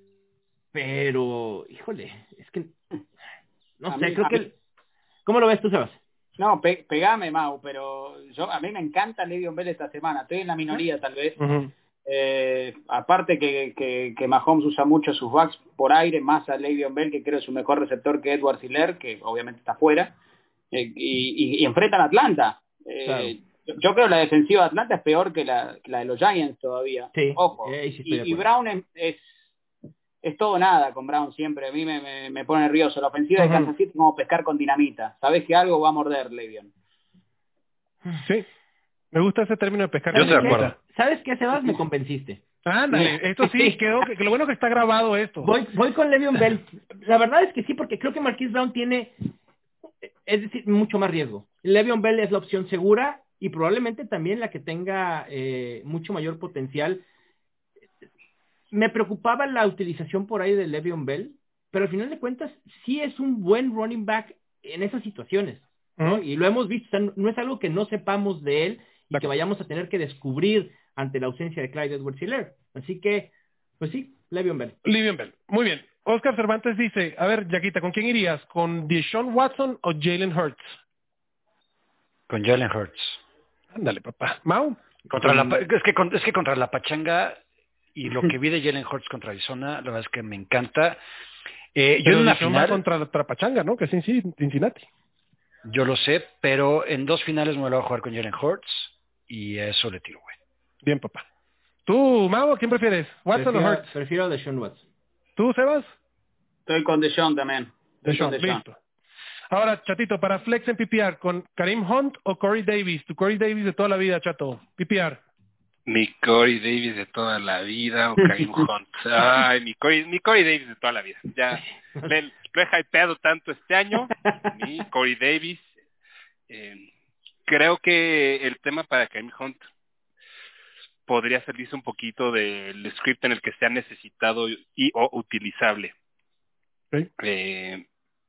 pero, híjole, es que, no A sé, mí- creo a que... mí- ¿Cómo lo ves tú, Sebas? No, pe, pegame, Mau, pero yo a mí me encanta Le'Veon Bell esta semana. Estoy en la minoría, tal vez. Uh-huh. Eh, aparte que, que, que Mahomes usa mucho sus backs por aire, más a Le'Veon Bell, que creo es su mejor receptor que Edward Hiller, que obviamente está fuera, eh, y, y, y enfrentan a Atlanta. Eh, yo, yo creo que la defensiva de Atlanta es peor que la, la de los Giants todavía. Sí, Ojo. eh, ahí sí estoy de y, y acuerdo. Brown es, es, es todo nada con Brown siempre. A mí me, me, me pone nervioso. La ofensiva Ujú. de Kansas City es como pescar con dinamita. Sabes que algo va a morder Le'Veon. Sí. Me gusta ese término de pescar. Yo estoy de con acuerdo. dinamita. ¿Sabes qué, Sebas? Me convenciste. Ándale, esto sí, quedó, que, que lo bueno que está grabado esto. Voy, voy con Le'Veon Bell. La verdad es que sí, porque creo que Marquise Brown tiene, es decir, mucho más riesgo. Le'Veon Bell es la opción segura y probablemente también la que tenga eh, mucho mayor potencial. Me preocupaba la utilización por ahí de Le'Veon Bell, pero al final de cuentas sí es un buen running back en esas situaciones, ¿no? Ujú. Y lo hemos visto, o sea, no es algo que no sepamos de él y que vayamos a tener que descubrir ante la ausencia de Clyde Edwards-Helaire. Así que, pues sí, Le'Veon Bell. Le'Veon Bell. Muy bien. Oscar Cervantes dice, a ver, Yaquita, ¿con quién irías? ¿Con Deshaun Watson o Jalen Hurts? Con Jalen Hurts. Ándale, papá. ¿Mau? Contra la, pa- es, que, con- es que contra la pachanga y lo que vi de Jalen Hurts contra Arizona, la verdad es que me encanta. Eh, yo Pero en una Deshaun va final, contra la Trapachanga, ¿no? Que es Cincy- Cincinnati. yo lo sé, pero en dos finales me lo voy a jugar con Jalen Hurts y a eso le tiro, güey. Bien, papá. ¿Tú, Mau, quién prefieres? ¿Watson prefiero, o Hurts? Prefiero a Deshaun Watson. ¿Tú, Sebas? Estoy con Deshaun también. Estoy con Deshaun, Deshaun. listo. Ahora, Chatito, para Flex en P P R, ¿con Kareem Hunt o Corey Davis? Tu Corey Davis de toda la vida, Chato. P P R. Mi Corey Davis de toda la vida o Kareem Hunt. Ay, mi Corey, mi Corey Davis de toda la vida. Ya le, lo he hypeado tanto este año. Mi Corey Davis. Eh, creo que el tema para Kareem Hunt podría salirse un poquito del script en el que sea necesitado y o utilizable. Sí. Eh,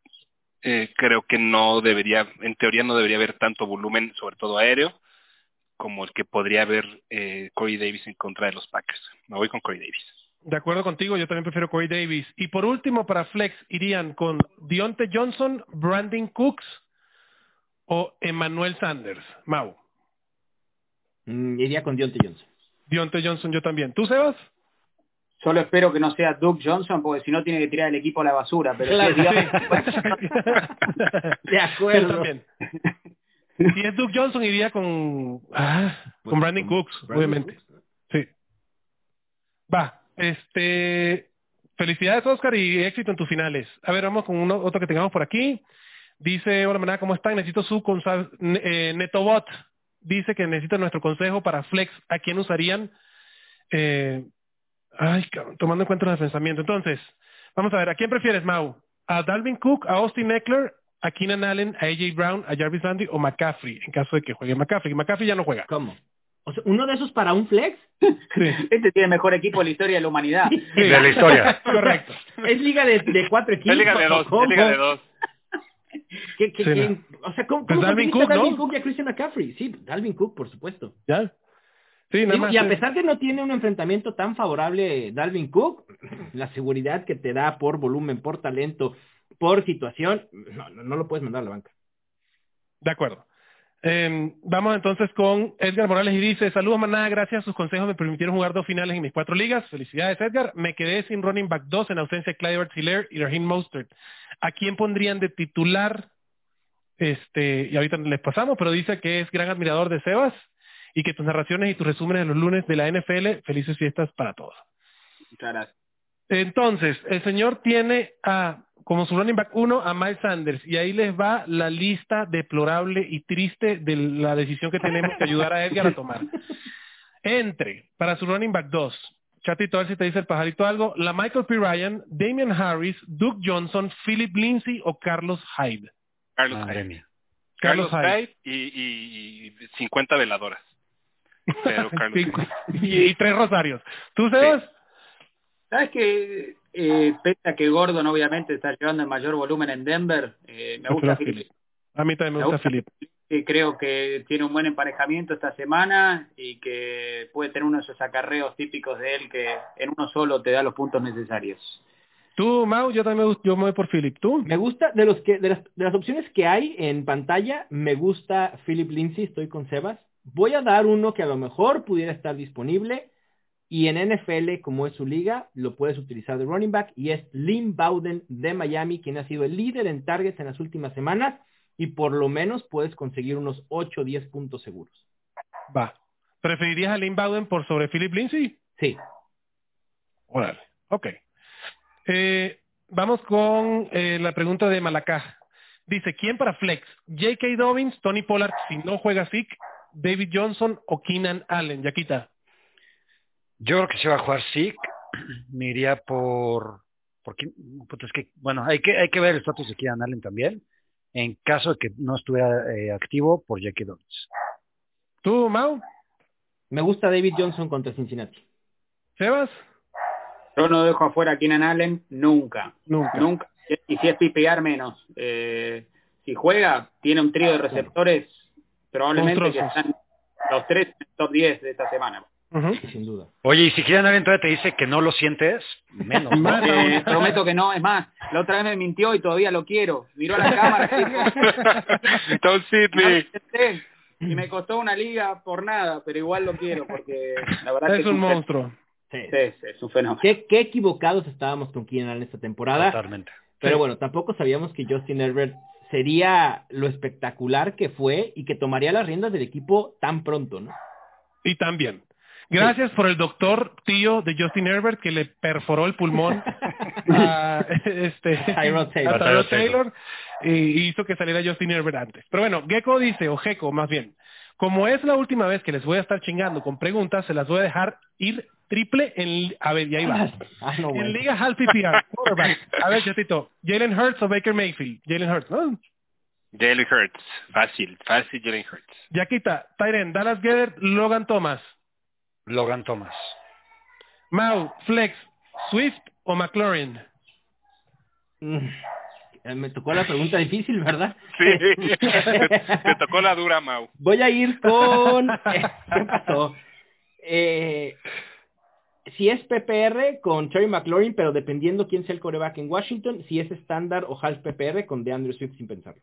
eh, creo que no debería, en teoría no debería haber tanto volumen, sobre todo aéreo. como el que podría haber eh, Corey Davis en contra de los Packers. Me voy con Corey Davis. De acuerdo contigo, yo también prefiero Corey Davis. Y por último, para Flex, irían con Diontae Johnson, Brandon Cooks o Emmanuel Sanders. Mau. Mm, iría con Diontae Johnson. Diontae Johnson, yo también. ¿Tú, Sebas? Solo espero que no sea Duke Johnson, porque si no tiene que tirar el equipo a la basura. Pero Claro. si es Diontae- De acuerdo. Yo también. Si es Duke Johnson, iría con, ah, con Brandon Cooks, Brandon obviamente. Cooks. Sí. Va, este... Felicidades, Oscar, y éxito en tus finales. A ver, vamos con uno, otro que tengamos por aquí. Dice, hola, manada, ¿cómo están? Necesito su consa- eh, Netobot. Dice que necesita nuestro consejo para Flex. ¿A quién usarían? Eh, ay, cabrón, tomando en cuenta los pensamientos. Entonces, vamos a ver, ¿a quién prefieres, Mau? ¿A Dalvin Cook, a Austin Eckler, a Keenan Allen, a A J Brown, a Jarvis Landry o McCaffrey? En caso de que juegue McCaffrey. McCaffrey ya no juega. ¿Cómo? O sea, ¿uno de esos para un flex? Sí. Este tiene el mejor equipo de la historia de la humanidad. Sí. De la historia. Correcto. Es liga de, de cuatro equipos. Es liga de dos, ¿cómo? es liga de dos. ¿Qué, qué, Sí, quién? O sea, ¿cómo, Pues cómo Dalvin conseguiste Cook, a Dalvin ¿no? Cook y a Christian McCaffrey? Sí, Dalvin Cook, por supuesto. ¿Ya? Sí, nada Digo, más. y a es- pesar que no tiene un enfrentamiento tan favorable Dalvin Cook, la seguridad que te da por volumen, por talento, por situación, no, no, no lo puedes mandar a la banca. De acuerdo. Eh, vamos entonces con Edgar Morales y dice, saludos manada, gracias, sus consejos me permitieron jugar dos finales en mis cuatro ligas, felicidades Edgar, me quedé sin running back dos en ausencia de Clyde Edwards-Helaire y Raheem Mostert. ¿A quién pondrían de titular? Este, y ahorita les pasamos, pero dice que es gran admirador de Sebas y que tus narraciones y tus resúmenes de los lunes de la N F L, felices fiestas para todos. Muchas gracias. Entonces, el señor tiene a, como su running back uno, a Miles Sanders, y ahí les va la lista deplorable y triste de la decisión que tenemos que ayudar a Edgar a tomar. Entre, para su running back dos, Chatito, a ver si te dice el pajarito algo, la Michael P. Ryan, Damian Harris, Duke Johnson, Philip Lindsay o Carlos Hyde. Carlos Madre Hyde. mía. Carlos Carlos Hyde. Hyde y, y, y cincuenta veladoras. Pero Carlos Cinco- Hyde. y, y tres rosarios. ¿Tú, Sebas? ¿Sabes que eh, pese a que Gordon obviamente está llevando el mayor volumen en Denver, eh, me gusta Prefiero Philip. A mí también me Me gusta gusta. Philip. Sí, creo que tiene un buen emparejamiento esta semana y que puede tener uno de esos acarreos típicos de él que en uno solo te da los puntos necesarios. Tú, Mau, yo también me, gust- yo me voy por Philip. ¿Tú? Me gusta, de los que de las, de las opciones que hay en pantalla, me gusta Philip Lindsay, estoy con Sebas. Voy a dar uno que a lo mejor pudiera estar disponible y en N F L, como es su liga, lo puedes utilizar de running back y es Lynn Bowden de Miami, quien ha sido el líder en targets en las últimas semanas y por lo menos puedes conseguir unos ocho o diez puntos seguros. Va. ¿Preferirías a Lynn Bowden por sobre Philip Lindsay? Sí. Órale. Ok. Eh, vamos con eh, la pregunta de Malacá. Dice, ¿quién para Flex? J K. Dobbins, Tony Pollard, si no juega Zeke, David Johnson o Keenan Allen. Yaquita. Yo creo que si va a jugar Zeke, me iría por... por quién- puta, es que, bueno, hay que, hay que ver el estatus de Keenan Allen también. En caso de que no estuviera eh, activo, por J K. Dobbins. ¿Tú, Mau? Me gusta David Johnson contra Cincinnati. ¿Sebas? Yo no dejo afuera a Keenan Allen nunca. Nunca. Nunca. Y si es pipear, menos. Eh, si juega, tiene un trío de receptores probablemente que Monstruosos. están los tres en el top diez de esta semana. Ujú. Sí, sin duda. Oye, y si Keenan Allen todavía te dice que no lo sientes, menos, ¿no? Más aún. Eh, prometo que no, es más, la otra vez me mintió y todavía lo quiero. Miró a la cámara y Don't sit me. dijo, y me costó una liga por nada, pero igual lo quiero porque la verdad Es que un fe- monstruo. Sí. Sí, sí, es un fenómeno. ¿Qué, qué equivocados estábamos con Keenan Allen esta temporada. Totalmente. Pero Sí. bueno, tampoco sabíamos que Justin Herbert sería lo espectacular que fue y que tomaría las riendas del equipo tan pronto, ¿no? Y también. Gracias por el doctor tío de Justin Herbert que le perforó el pulmón a, este, Tyrod Taylor. a Tyrod Taylor y hizo que saliera Justin Herbert antes. Pero bueno, Gecko dice, o Gecko más bien, como es la última vez que les voy a estar chingando con preguntas, se las voy a dejar ir triple en... A ver, y ahí va. Ah, no, En bueno. Liga Half P P R, quarterback. A ver, Chatito, Jalen Hurts o Baker Mayfield. Jalen Hurts, ¿no? Jalen Hurts. Fácil, fácil Jalen Hurts. Yaquita, Tyren, Dallas Goedert, Logan Thomas. Logan Thomas. Mau, Flex, Swift o McLaurin. Mm, Eh, me tocó la pregunta difícil, ¿verdad? Sí, te, te tocó la dura, Mau. Voy a ir con... eh, ¿Qué pasó? Eh, si es P P R con Terry McLaurin, pero dependiendo quién sea el quarterback en Washington, si es estándar o half P P R con DeAndre Swift sin pensarlo.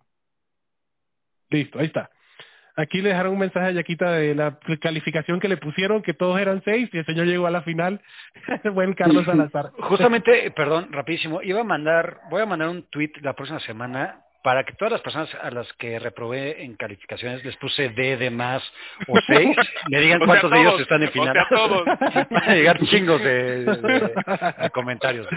Listo, ahí está. Aquí le dejaron un mensaje a Yaquita de la calificación que le pusieron, que todos eran seis, y el señor llegó a la final. Buen Carlos Salazar. Justamente, perdón, rapidísimo, iba a mandar, voy a mandar un tweet la próxima semana para que todas las personas a las que reprobé en calificaciones les puse D de más o seis, me digan O sea, cuántos de todos, ellos están en final. O sea, todos. Van a llegar chingos de, de, de comentarios.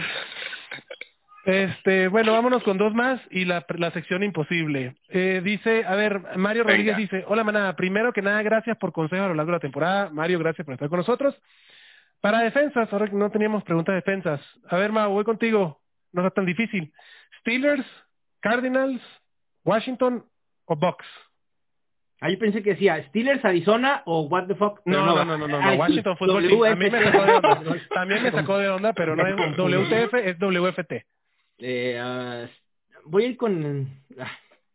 Este, bueno, vámonos con dos más y la, la sección imposible. Eh, dice, a ver, Mario Venga. Rodríguez dice, hola manada, primero que nada, gracias por consejos a lo largo de la temporada. Mario, gracias por estar con nosotros. Para defensas, ahora que no teníamos preguntas de defensas. A ver, Mau, voy contigo. No es tan difícil. Steelers, Cardinals, Washington o Bucks. Ah, yo pensé que decía Steelers, Arizona o what the fuck. Pero No, no, no, no, no, no, Ah, Washington sí, Football Team. A mí me W F T. sacó de onda. También me sacó de onda, pero no es W T F, es W F T. Eh, uh, voy a ir con ah,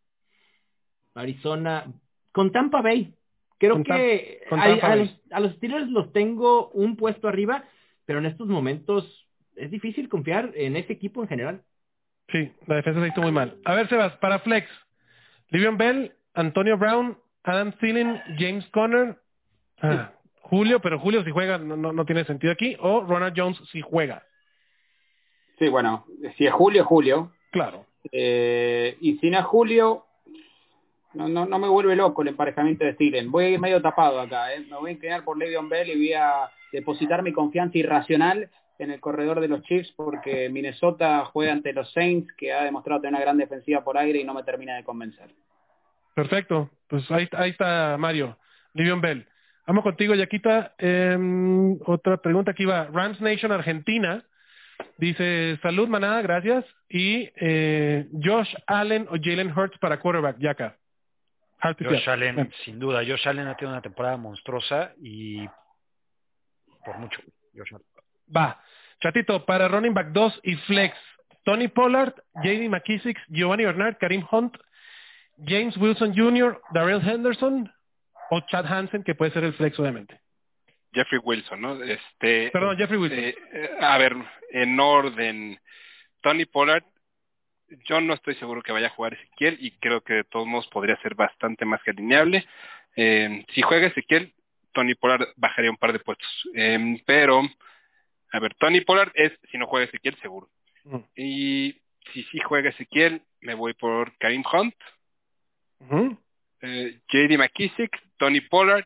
Arizona, con Tampa Bay. Creo Con Tam- que con a, Tampa a Bay. los, a los Steelers los tengo un puesto arriba, pero en estos momentos es difícil confiar en ese equipo en general. Sí, la defensa se hizo muy mal. A ver, Sebas, para Flex. Livion Bell, Antonio Brown, Adam Thielen, James Conner, ah, Julio, pero Julio si juega no, no, no tiene sentido aquí, o Ronald Jones si juega. Sí, bueno, si es Julio, es Julio. Claro. Eh, y si no es Julio, no, no, no me vuelve loco el emparejamiento de Thielen. Voy a ir medio tapado acá, ¿eh? Me voy a inclinar por Le'Veon Bell y voy a depositar mi confianza irracional en el corredor de los Chiefs porque Minnesota juega ante los Saints, que ha demostrado tener una gran defensiva por aire y no me termina de convencer. Perfecto. Pues ahí, ahí está Mario. Livion Bell. Vamos contigo, Yaquita. Eh, otra pregunta que iba. Rams Nation Argentina. Dice, salud, manada, gracias. Y eh, Josh Allen o Jalen Hurts para quarterback, Yaca. Hard to Josh tell. Allen, Bueno. sin duda, Josh Allen ha tenido una temporada monstruosa y por mucho. Josh Allen. Va. Chatito, para running back dos y flex, Tony Pollard, J D McKissick, Giovanni Bernard, Karim Hunt, James Wilson junior, Darrell Henderson o Chad Hansen, que puede ser el flex, obviamente. Jeffrey Wilson, ¿no? Este, Perdón, Jeffrey Wilson. eh, eh, a ver, en orden, Tony Pollard, yo no estoy seguro que vaya a jugar Ezequiel y creo que de todos modos podría ser bastante más que alineable. Eh, si juega Ezequiel, Tony Pollard bajaría un par de puestos. Eh, pero, a ver, Tony Pollard es, si no juega Ezequiel, seguro. Mm. Y si sí juega Ezequiel, me voy por Karim Hunt, Uh-huh. eh, J D McKissick, Tony Pollard,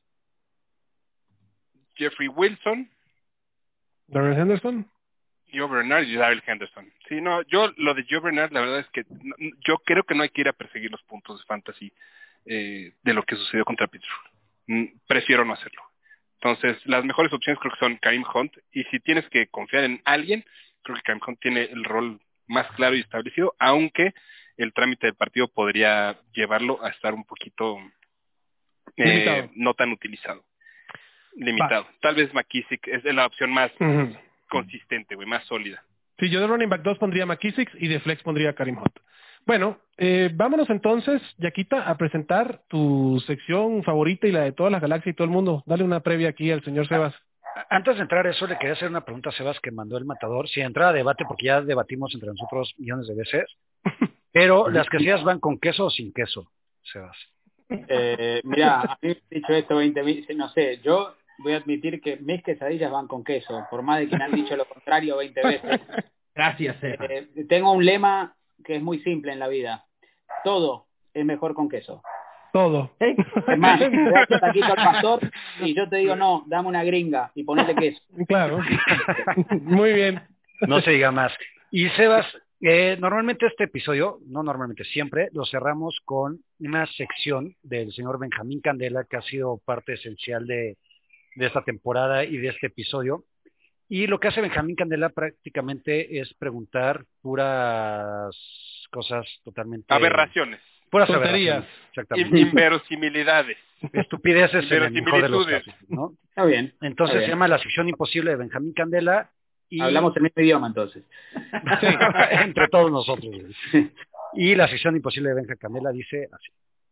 Jeffrey Wilson, Darrell Henderson. Joe Bernard y Darrell Henderson. Sí, no, yo lo de Joe Bernard, la verdad es que no, yo creo que no hay que ir a perseguir los puntos de fantasy eh, de lo que sucedió contra Pittsburgh. Mm, prefiero no hacerlo. Entonces, las mejores opciones creo que son Karim Hunt, y si tienes que confiar en alguien, creo que Karim Hunt tiene el rol más claro y establecido, aunque el trámite del partido podría llevarlo a estar un poquito eh, no tan utilizado. Limitado. Va. Tal vez McKissick es la opción más uh-huh. consistente, güey, más sólida. Sí, yo de running back dos pondría McKissick y de flex pondría Karim Hunt. Bueno, eh, vámonos entonces, Yaquita, a presentar tu sección favorita y la de todas las galaxias y todo el mundo. Dale una previa aquí al señor Sebas. Antes de entrar a eso, le quería hacer una pregunta a Sebas que mandó el matador. Si entra a debate, porque ya debatimos entre nosotros millones de veces, pero las quesadillas van con queso o sin queso, Sebas. Eh, mira, a mí me he dicho esto veinte mil, no sé, yo voy a admitir que mis quesadillas van con queso, por más de que me han dicho lo contrario veinte veces. Gracias, Sebas. Eh, tengo un lema que es muy simple en la vida. Todo es mejor con queso. Todo. ¿Eh? Es más, te das un taquito al pastor y yo te digo, no, dame una gringa y ponete queso. Claro. Muy bien. No se diga más. Y Sebas, eh, normalmente este episodio, no normalmente, siempre, lo cerramos con una sección del señor Benjamín Candela, que ha sido parte esencial de, de esta temporada y de este episodio. Y lo que hace Benjamín Candela prácticamente es preguntar puras cosas totalmente... Aberraciones. Puras aberraciones. Exactamente. Inverosimilidades. Estupideces en el mejor de los casos, ¿no? Está bien. Entonces Está bien. se llama La sección imposible de Benjamín Candela. Y... Hablamos el mismo idioma, entonces. Sí, entre todos nosotros. Y la sección imposible de Benja Candela dice así.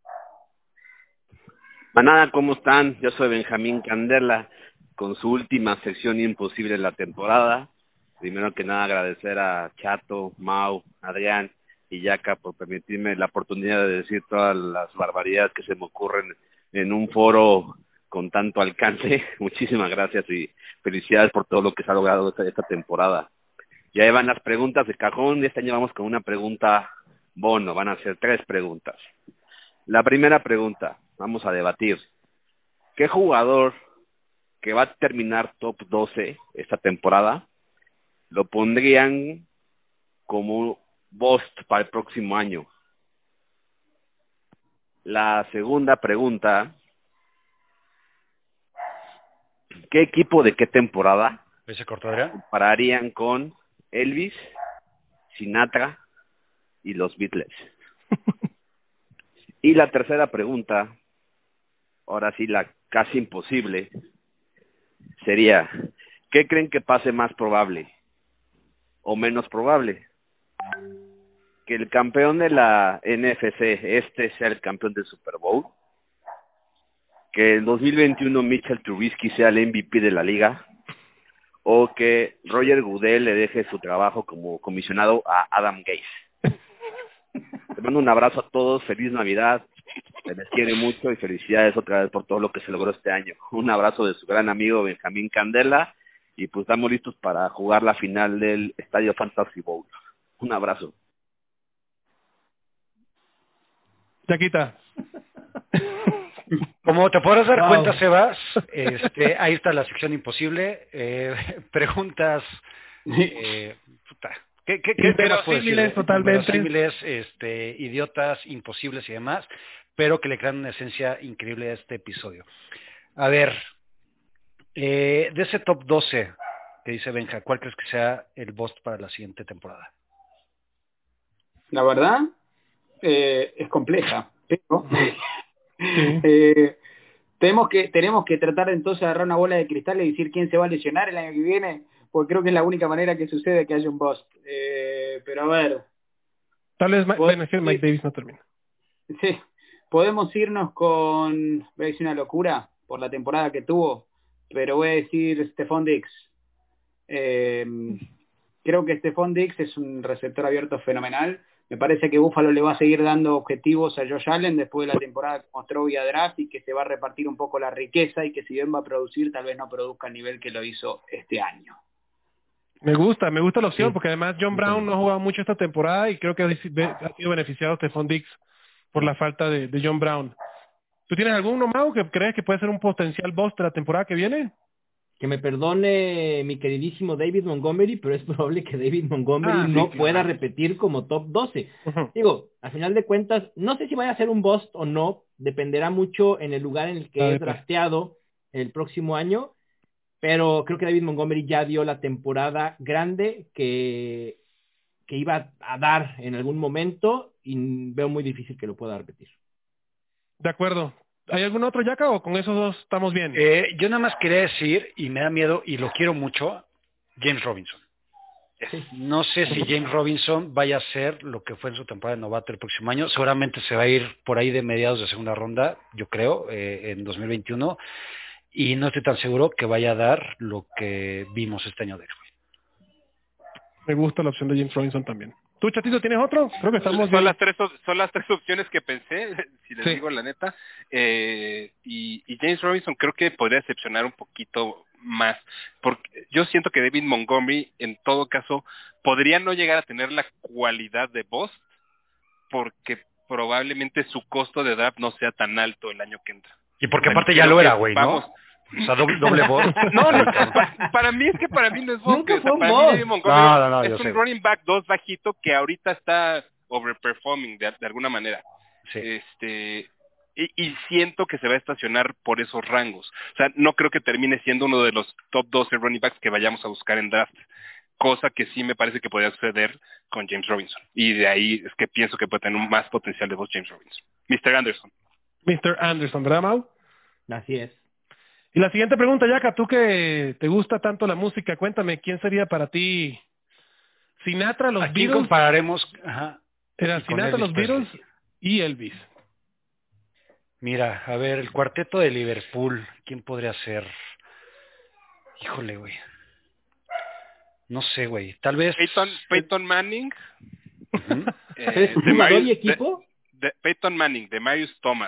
Manada, ¿cómo están? Yo soy Benjamín Candela, con su última sección imposible de la temporada. Primero que nada, agradecer a Chato, Mau, Adrián y Yaka por permitirme la oportunidad de decir todas las barbaridades que se me ocurren en un foro con tanto alcance. Muchísimas gracias y felicidades por todo lo que se ha logrado esta, esta temporada. Ya van las preguntas de cajón. Este año vamos con una pregunta bono. Van a ser tres preguntas. La primera pregunta, vamos a debatir. ¿Qué jugador que va a terminar top doce esta temporada lo pondrían como bust para el próximo año? La segunda pregunta, ¿qué equipo de qué temporada ¿Se cortó, Adrián? compararían con Elvis, Sinatra y los Beatles? Y la tercera pregunta, ahora sí la casi imposible, sería, ¿qué creen que pase más probable o menos probable? ¿Que el campeón de la N F C este sea el campeón del Super Bowl? ¿Que el dos mil veintiuno Mitchell Trubisky sea el M V P de la liga? ¿O que Roger Goodell le deje su trabajo como comisionado a Adam Gase? Te mando un abrazo a todos, feliz Navidad, se les quiere mucho y felicidades otra vez por todo lo que se logró este año. Un abrazo de su gran amigo Benjamín Candela y pues estamos listos para jugar la final del Estadio Fantasy Bowl. Un abrazo. Chaquita. Como te podrás dar Wow. cuenta, Sebas, este, ahí está la sección imposible. Eh, preguntas... Eh, puta, ¿Qué, qué, qué temas puedes decir? Inverosímiles, totalmente. Inverosímiles, este, idiotas, imposibles y demás, pero que le crean una esencia increíble a este episodio. A ver, eh, de ese top doce que dice Benja, ¿cuál crees que sea el bust para la siguiente temporada? La verdad, eh, es compleja, pero eh, tenemos que tenemos que tratar entonces de agarrar una bola de cristal y decir quién se va a lesionar el año que viene, porque creo que es la única manera que sucede que haya un bust. Eh, pero a ver, Tal vez Mike, ¿Vos- bueno, es que Mike Davis no termina. sí, podemos irnos con, voy a decir una locura por la temporada que tuvo, pero voy a decir Stephon Diggs. Eh, creo que Stephon Diggs es un receptor abierto fenomenal. Me parece que Buffalo le va a seguir dando objetivos a Josh Allen después de la temporada que mostró vía draft y que se va a repartir un poco la riqueza y que si bien va a producir, tal vez no produzca al nivel que lo hizo este año. Me gusta, me gusta la opción, Sí. porque además John Brown no ha jugado mucho esta temporada y creo que ha ha sido beneficiado Stephon Diggs por la falta de, de John Brown. ¿Tú tienes alguno, Mau, que crees que puede ser un potencial boss de la temporada que viene? Que me perdone mi queridísimo David Montgomery, pero es probable que David Montgomery Ah, sí, no claro. pueda repetir como top doce. Ujú. Digo, al final de cuentas, no sé si vaya a ser un bust o no, dependerá mucho en el lugar en el que Ah, es depende. drafteado el próximo año, pero creo que David Montgomery ya dio la temporada grande que, que iba a dar en algún momento y veo muy difícil que lo pueda repetir. De acuerdo. ¿Hay algún otro, Yaka, o con esos dos estamos bien? Eh, yo nada más quería decir, y me da miedo, y lo quiero mucho, James Robinson. No sé si James Robinson vaya a ser lo que fue en su temporada de novato el próximo año. Seguramente se va a ir por ahí de mediados de segunda ronda, yo creo, eh, en dos mil veintiuno. Y no estoy tan seguro que vaya a dar lo que vimos este año de él. Me gusta la opción de James Robinson también. ¿Tú, Chatito, tienes otro? Creo que estamos son bien. las tres op- son las tres opciones que pensé, si les Sí. digo la neta, eh, y, y James Robinson creo que podría decepcionar un poquito más, porque yo siento que David Montgomery en todo caso podría no llegar a tener la cualidad de Bust, porque probablemente su costo de draft no sea tan alto el año que entra. Y porque O sea, aparte ya creo lo que era, güey, ¿no? vamos- O sea, doble, doble voz. No, no, pa- para mí es que para mí no es Bust. Nunca o sea, fue un para mí Bust. David Montgomery No, no, no, es yo un sé. running back dos bajito que ahorita está overperforming de, de alguna manera. Sí. Este y, y siento que se va a estacionar por esos rangos. O sea, no creo que termine siendo uno de los top doce running backs que vayamos a buscar en draft. Cosa que sí me parece que podría suceder con James Robinson. Y de ahí es que pienso que puede tener un más potencial de voz James Robinson. mister Anderson. mister Anderson, ¿verdad, Mau? Así es. Y la siguiente pregunta, Yaka, tú que te gusta tanto la música, cuéntame, ¿quién sería para ti Sinatra, los ¿A quién Beatles? compararemos? Ajá. Era Y con Sinatra, Elvis los Beatles Presley. y Elvis. Mira, a ver, el cuarteto de Liverpool, ¿quién podría ser? Híjole, güey. No sé, güey. Tal vez... Peyton, Peyton Manning. Ujú. eh, ¿Es jugador y equipo? De, de Peyton Manning, de Marius Thomas,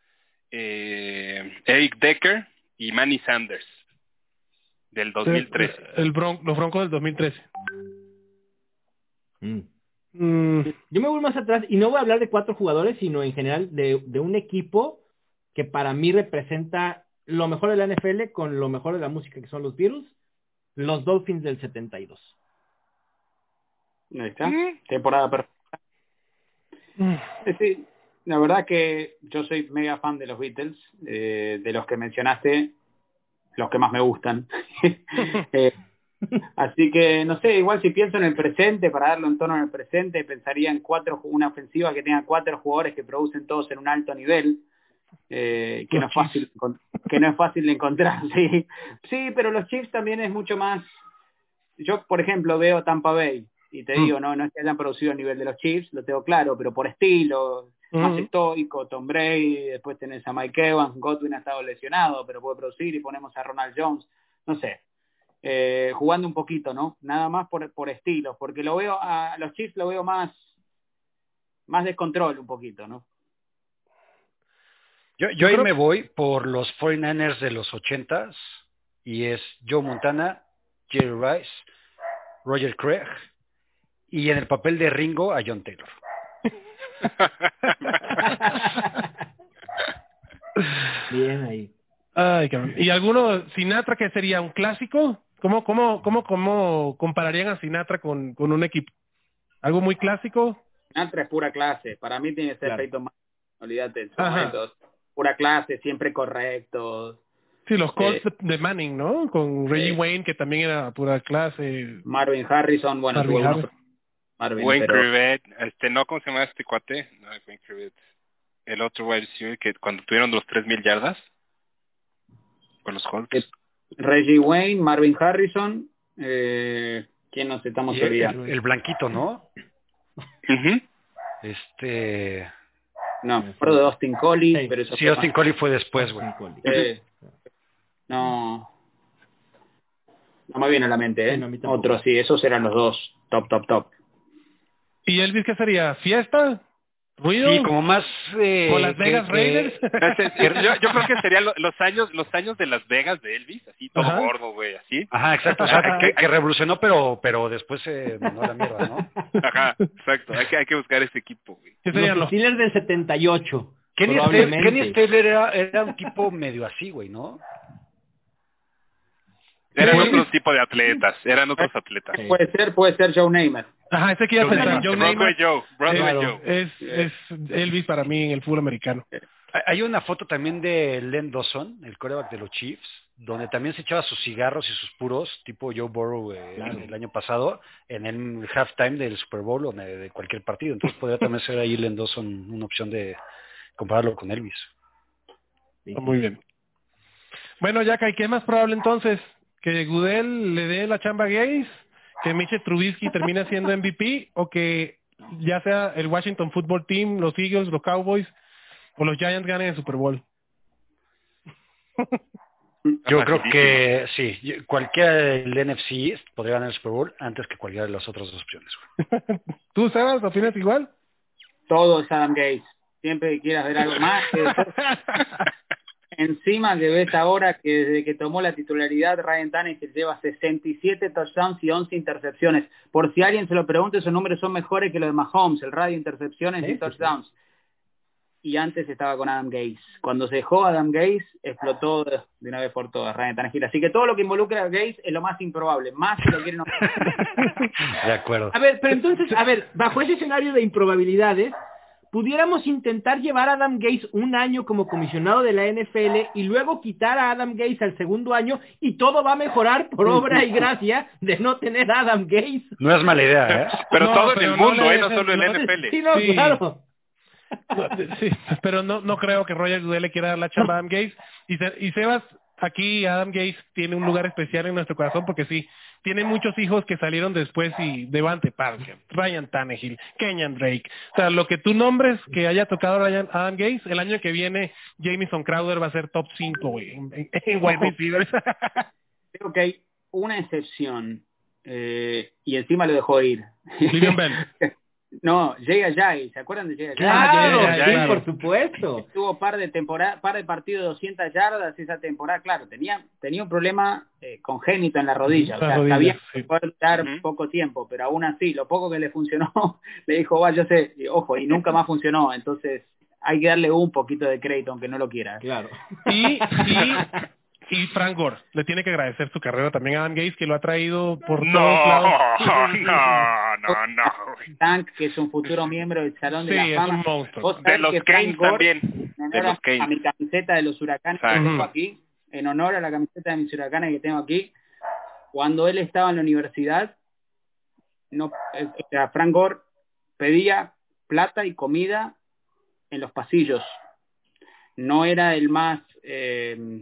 eh, Eric Decker y Manny Sanders, del dos mil trece. El, el bron, los Broncos del dos mil trece. Mm. Mm, Yo me voy más atrás y no voy a hablar de cuatro jugadores, sino en general de, de un equipo que para mí representa lo mejor de la N F L con lo mejor de la música, que son los Beatles, los Dolphins del setenta y dos. Ahí está. Temporada perfecta. mm. Eh, Sí, la verdad que yo soy mega fan de los Beatles, eh, de los que mencionaste, los que más me gustan. Eh, así que, no sé, igual si pienso en el presente, para darle un tono en el presente, pensaría en cuatro una ofensiva que tenga cuatro jugadores que producen todos en un alto nivel, eh, que, Los no es fácil, que no es fácil de encontrar. Sí, sí, pero los Chiefs también es mucho más... Yo, por ejemplo, veo Tampa Bay y te Mm. digo, no, no es que hayan producido a nivel de los Chiefs, lo tengo claro, pero por estilo, más Mm. estoico, Tom Brady, después tenés a Mike Evans, Godwin ha estado lesionado, pero puede producir, y ponemos a Ronald Jones, no sé, eh, jugando un poquito, ¿no? Nada más por, por estilos, porque lo veo, a los Chiefs lo veo más, más descontrol un poquito, ¿no? Yo, yo, Yo ahí creo- me voy por los cuarenta y nueve ers de los ochentas y es Joe Montana, Jerry Rice, Roger Craig y en el papel de Ringo a John Taylor. Bien ahí. Ay, cabrón. ¿Y alguno, Sinatra, que sería un clásico? ¿Cómo, cómo, cómo, cómo compararían a Sinatra con, con un equipo? ¿Algo muy clásico? Sinatra es pura clase, para mí tiene que ser Claro. Peyton Manning, olvídate en su Ajá. momento, pura clase, siempre correcto. Sí, los Colts Eh, de Manning, ¿no? Con Reggie eh, Wayne, que también era pura clase. Marvin Harrison, bueno, Marvin tuvo algunos Harrison. Marvin, Wayne pero Crevet, este, no, ¿cómo se llama este cuate? No, Wayne Crevet. El otro wide receiver que cuando tuvieron los tres mil yardas con los Colts. eh, Reggie Wayne, Marvin Harrison, eh, ¿quién nos estamos Y el, olvidando? el blanquito, ¿no? Ujú. Este... No, me acuerdo de Austin Collie, Sí. pero eso Sí, fue Austin más- Collie fue después, güey. eh, no, no me viene a la mente, ¿eh? Sí, no, a mí tampoco. Otro, sí, esos eran los dos, top, top, top. ¿Y Elvis qué sería? ¿Fiesta? ¿Ruido? Sí, como más... Eh, ¿Con Las que- Vegas que- Raiders? Ese- yo, yo creo que serían lo- los años los años de Las Vegas de Elvis, así todo Ajá. gordo, güey, así. Ajá, exacto. O sea, que, que revolucionó, pero pero después se mandó a la mierda, ¿no? Ajá, exacto. Hay que hay que buscar ese equipo, güey. ¿Qué serían Los los? Steelers del setenta y ocho. Kenny probablemente. Stabler, Kenny Stabler era, era un tipo medio así, güey, ¿no? Eran Sí. otro tipo de atletas, eran otros atletas. Sí. Puede ser, puede ser Joe Namath. Ajá, ese que iba a Joe pensar. Namath, Joe Broadway Namath. Joe, Broadway Es- Joe. Es, es Elvis para mí en el fútbol americano. Hay una foto también de Len Dawson, el quarterback de los Chiefs, donde también se echaba sus cigarros y sus puros, tipo Joe Burrow eh, Claro. el año pasado, en el halftime del Super Bowl o de, de cualquier partido. Entonces podría también ser ahí Len Dawson una opción de compararlo con Elvis. Sí. Muy bien. Bueno, Yaka, ¿y qué es más probable entonces? ¿Que Goodell le dé la chamba a Gaze? ¿Que Mitchell Trubisky termine siendo M V P? ¿O que ya sea el Washington Football Team, los Eagles, los Cowboys o los Giants ganen el Super Bowl? Yo creo Facilísimo. que sí, yo- cualquiera del N F C East podría ganar el Super Bowl antes que cualquiera de las otras dos opciones. Güey. ¿Tú, Sebas, opinas igual? Todo es Adam Gates. Siempre que quieras ver algo más, que encima que ves ahora que desde que tomó la titularidad Ryan Tannehill lleva sesenta y siete touchdowns y once intercepciones. Por si alguien se lo pregunta, esos números son mejores que los de Mahomes, el radio de intercepciones Sí, y sí, touchdowns. Y antes estaba con Adam Gates. Cuando se dejó Adam Gates, explotó de de una vez por todas Ryan Tannehill. Así que todo lo que involucra a Gates es lo más improbable, más si lo quieren. De acuerdo. A ver, pero entonces, a ver, bajo ese escenario de improbabilidades, pudiéramos intentar llevar a Adam Gase un año como comisionado de la N F L y luego quitar a Adam Gase al segundo año y todo va a mejorar por obra y gracia de no tener a Adam Gase. No es mala idea, ¿eh? Pero No, todo en pero el no mundo, le ¿eh? No des- solo en no la N F L. Sí, no, Sí. claro. Sí, pero no no creo que Roger Goodell le quiera dar la chamba a Adam Gaze. Y, Se- y Sebas, aquí Adam Gase tiene un lugar especial en nuestro corazón porque sí, tiene muchos hijos que salieron después y Devante Parker, Ryan Tannehill, Kenyan Drake. O sea, lo que tú nombres que haya tocado Ryan, Adam Gase, el año que viene Jamison Crowder va a ser top cinco, güey, en, en, en wide receivers. Creo que hay una excepción eh, y encima lo dejó ir. Livion Bell. No, Jay Ajayi, ¿se acuerdan de Jay Ajayi? Claro, Jay Ajayi, sí, claro. por supuesto. Tuvo par de temporada, par de partidos de doscientas yardas esa temporada, claro, tenía tenía un problema eh, congénito en la rodilla, o La sea, rodilla, sabía sí. que poder dar Ujú. poco tiempo, pero aún así, lo poco que le funcionó, le dijo, va, yo sé, y, ojo, y nunca más funcionó, entonces hay que darle un poquito de crédito, aunque no lo quiera. Claro. Y, y, y Frank Gore le tiene que agradecer su carrera también a Adam Gase, que lo ha traído por No, todos lados. no, no, no. Tank, que es un futuro miembro del Salón Sí, de la es Fama. un monstruo. Vos De sabés los que Frank Canes Gore, también. en De honor los a, Canes. a mi camiseta de los huracanes que Exacto. tengo aquí, en honor a la camiseta de mis huracanes que tengo aquí, cuando él estaba en la universidad, no, eh, o sea, Frank Gore pedía plata y comida en los pasillos. No era el más eh,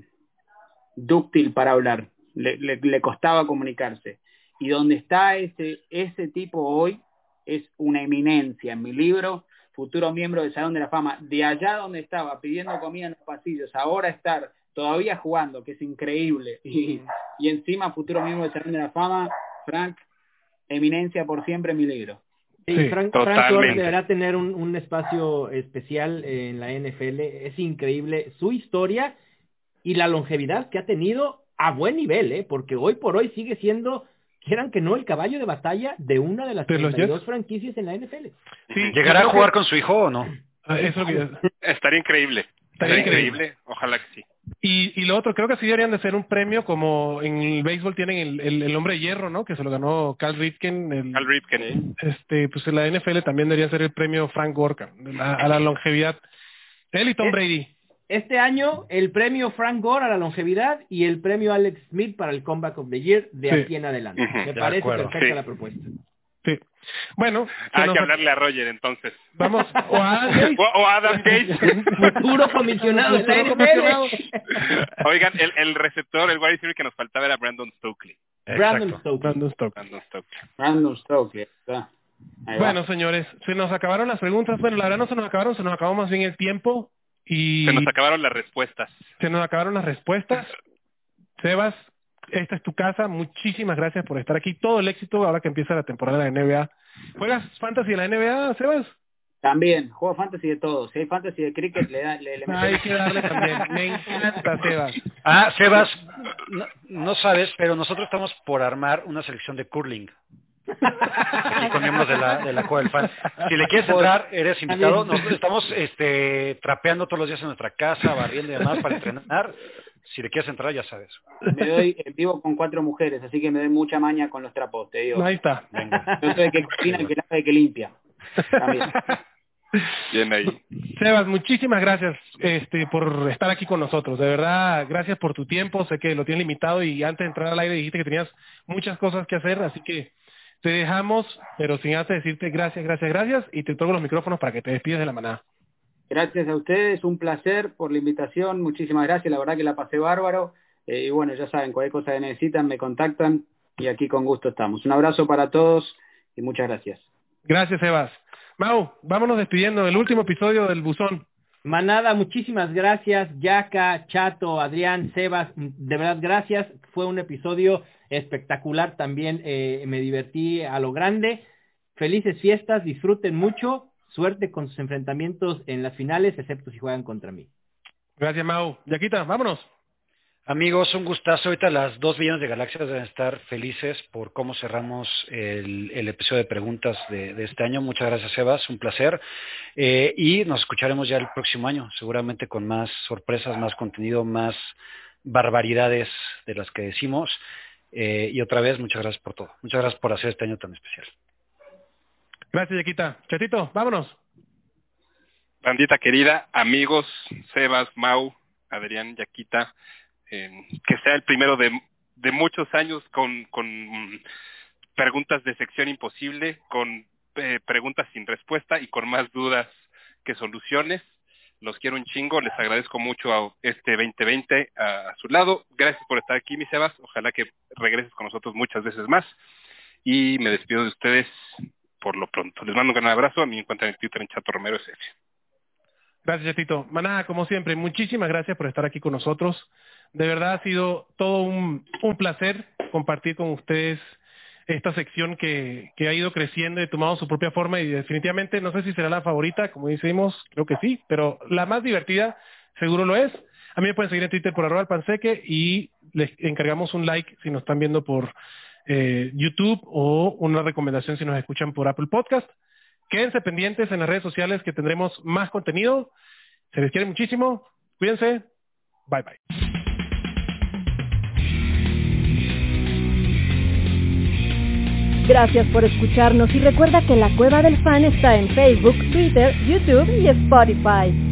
dúctil para hablar, le, le, le costaba comunicarse. Y donde está ese, ese tipo hoy es una eminencia. En mi libro, futuro miembro del Salón de la Fama, de allá donde estaba pidiendo comida en los pasillos, ahora estar todavía jugando, que es increíble, y, y encima futuro miembro del Salón de la Fama, Frank, eminencia por siempre en mi libro. Sí, Sí, Frank, Frank Gore totalmente. deberá tener un, un espacio especial en la N F L. Es increíble su historia y la longevidad que ha tenido a buen nivel, ¿eh? Porque hoy por hoy sigue siendo, quieran que no, el caballo de batalla de una de las ¿De los treinta y dos Jets? franquicias en la N F L. Sí, ¿Llegará a yo creo jugar que- con su hijo o no? Ah, eso es lo que- Estaría increíble. Estaría Estaría increíble. increíble. Ojalá que sí. Y, y lo otro, creo que sí deberían de ser un premio como en el béisbol tienen el, el, el hombre de hierro, ¿no? Que se lo ganó Cal Ripken. El, Al Ripken. este, pues en la N F L también debería ser el premio Frank Gorka, a, a la longevidad. Él y Tom Eh, Brady. Este año, el premio Frank Gore a la longevidad y el premio Alex Smith para el Comeback of the Year de Sí. aquí en adelante. Ujú. Me De parece acuerdo. perfecta Sí. la propuesta. Sí. Bueno, se Hay nos que ac- hablarle a Roger entonces. vamos, o a Adam Gase. O, o a Adam Gates. Futuro comisionado de la Futuro N F L. comisionado. Oigan, el, el receptor, el wide receiver que nos faltaba era Brandon Stokely. Brandon Exacto. Stokely. Brandon Stokely. Brandon Stokely. Brandon Stokely, ¿verdad? Ahí va. Bueno, señores, se nos acabaron las preguntas. Bueno, la verdad no se nos acabaron, se nos acabó más bien el tiempo y Se nos acabaron las respuestas. se nos acabaron las respuestas. Sebas, esta es tu casa. Muchísimas gracias por estar aquí. Todo el éxito ahora que empieza la temporada de la N B A. ¿Juegas fantasy en la N B A, Sebas? También, juego fantasy de todo. Si hay fantasy de cricket, le, da, le, le metemos. Hay que darle también. Me encanta, Sebas. Ah, Sebas, no, no sabes, pero nosotros estamos por armar una selección de curling. Aquí con miembros de la, de la Cueva del Fan. Si le quieres entrar, eres invitado. Nosotros estamos este, trapeando todos los días en nuestra casa, barriendo y demás para entrenar. Si le quieres entrar, ya sabes. Me doy en vivo con cuatro mujeres, así que me doy mucha maña con los trapos, te digo. Ahí está. Venga. Yo soy el que cocina, el que lava, el que limpia. También. Bien ahí. Sebas, muchísimas gracias este, por estar aquí con nosotros. De verdad, gracias por tu tiempo. Sé que lo tienes limitado y antes de entrar al aire dijiste que tenías muchas cosas que hacer, así que te dejamos, pero sin antes decirte gracias, gracias, gracias y te otorgo los micrófonos para que te despides de la manada. Gracias a ustedes, un placer por la invitación, muchísimas gracias, la verdad que la pasé bárbaro. Eh, y bueno, ya saben, cualquier cosa que necesitan me contactan y aquí con gusto estamos. Un abrazo para todos y muchas gracias. Gracias, Sebas. Mau, vámonos despidiendo el último episodio del Buzón. Manada, muchísimas gracias. Yaca, Chato, Adrián, Sebas, de verdad gracias. Fue un episodio espectacular también. Eh, me divertí a lo grande. Felices fiestas, disfruten mucho. Suerte con sus enfrentamientos en las finales, excepto si juegan contra mí. Gracias, Mau. Yaquita, vámonos. Amigos, un gustazo. Ahorita las dos billones de galaxias deben estar felices por cómo cerramos el, el episodio de preguntas de, de este año. Muchas gracias, Sebas. Un placer. Eh, y nos escucharemos ya el próximo año, seguramente con más sorpresas, más contenido, más barbaridades de las que decimos. Eh, y otra vez, muchas gracias por todo. Muchas gracias por hacer este año tan especial. Gracias, Yaquita. Chatito, vámonos. Bandita querida, amigos, Sebas, Mau, Adrián, Yaquita, eh, que sea el primero de, de muchos años con, con preguntas de sección imposible, con eh, preguntas sin respuesta y con más dudas que soluciones. Los quiero un chingo, les agradezco mucho a este veinte veinte a, a su lado. Gracias por estar aquí, mi Sebas. Ojalá que regreses con nosotros muchas veces más. Y me despido de ustedes por lo pronto. Les mando un gran abrazo. A mí me encuentran en Twitter en Chato Romero S F. Gracias, Chatito. Manada, como siempre, muchísimas gracias por estar aquí con nosotros. De verdad ha sido todo un, un placer compartir con ustedes esta sección que, que ha ido creciendo y tomado su propia forma, y definitivamente no sé si será la favorita, como decimos, creo que sí, pero la más divertida seguro lo es. A mí me pueden seguir en Twitter por arroba el panseque y les encargamos un like si nos están viendo por eh, YouTube, o una recomendación si nos escuchan por Apple Podcast. Quédense pendientes en las redes sociales que tendremos más contenido. Se les quiere muchísimo. Cuídense. Bye bye. Gracias por escucharnos y recuerda que La Cueva del Fan está en Facebook, Twitter, YouTube y Spotify.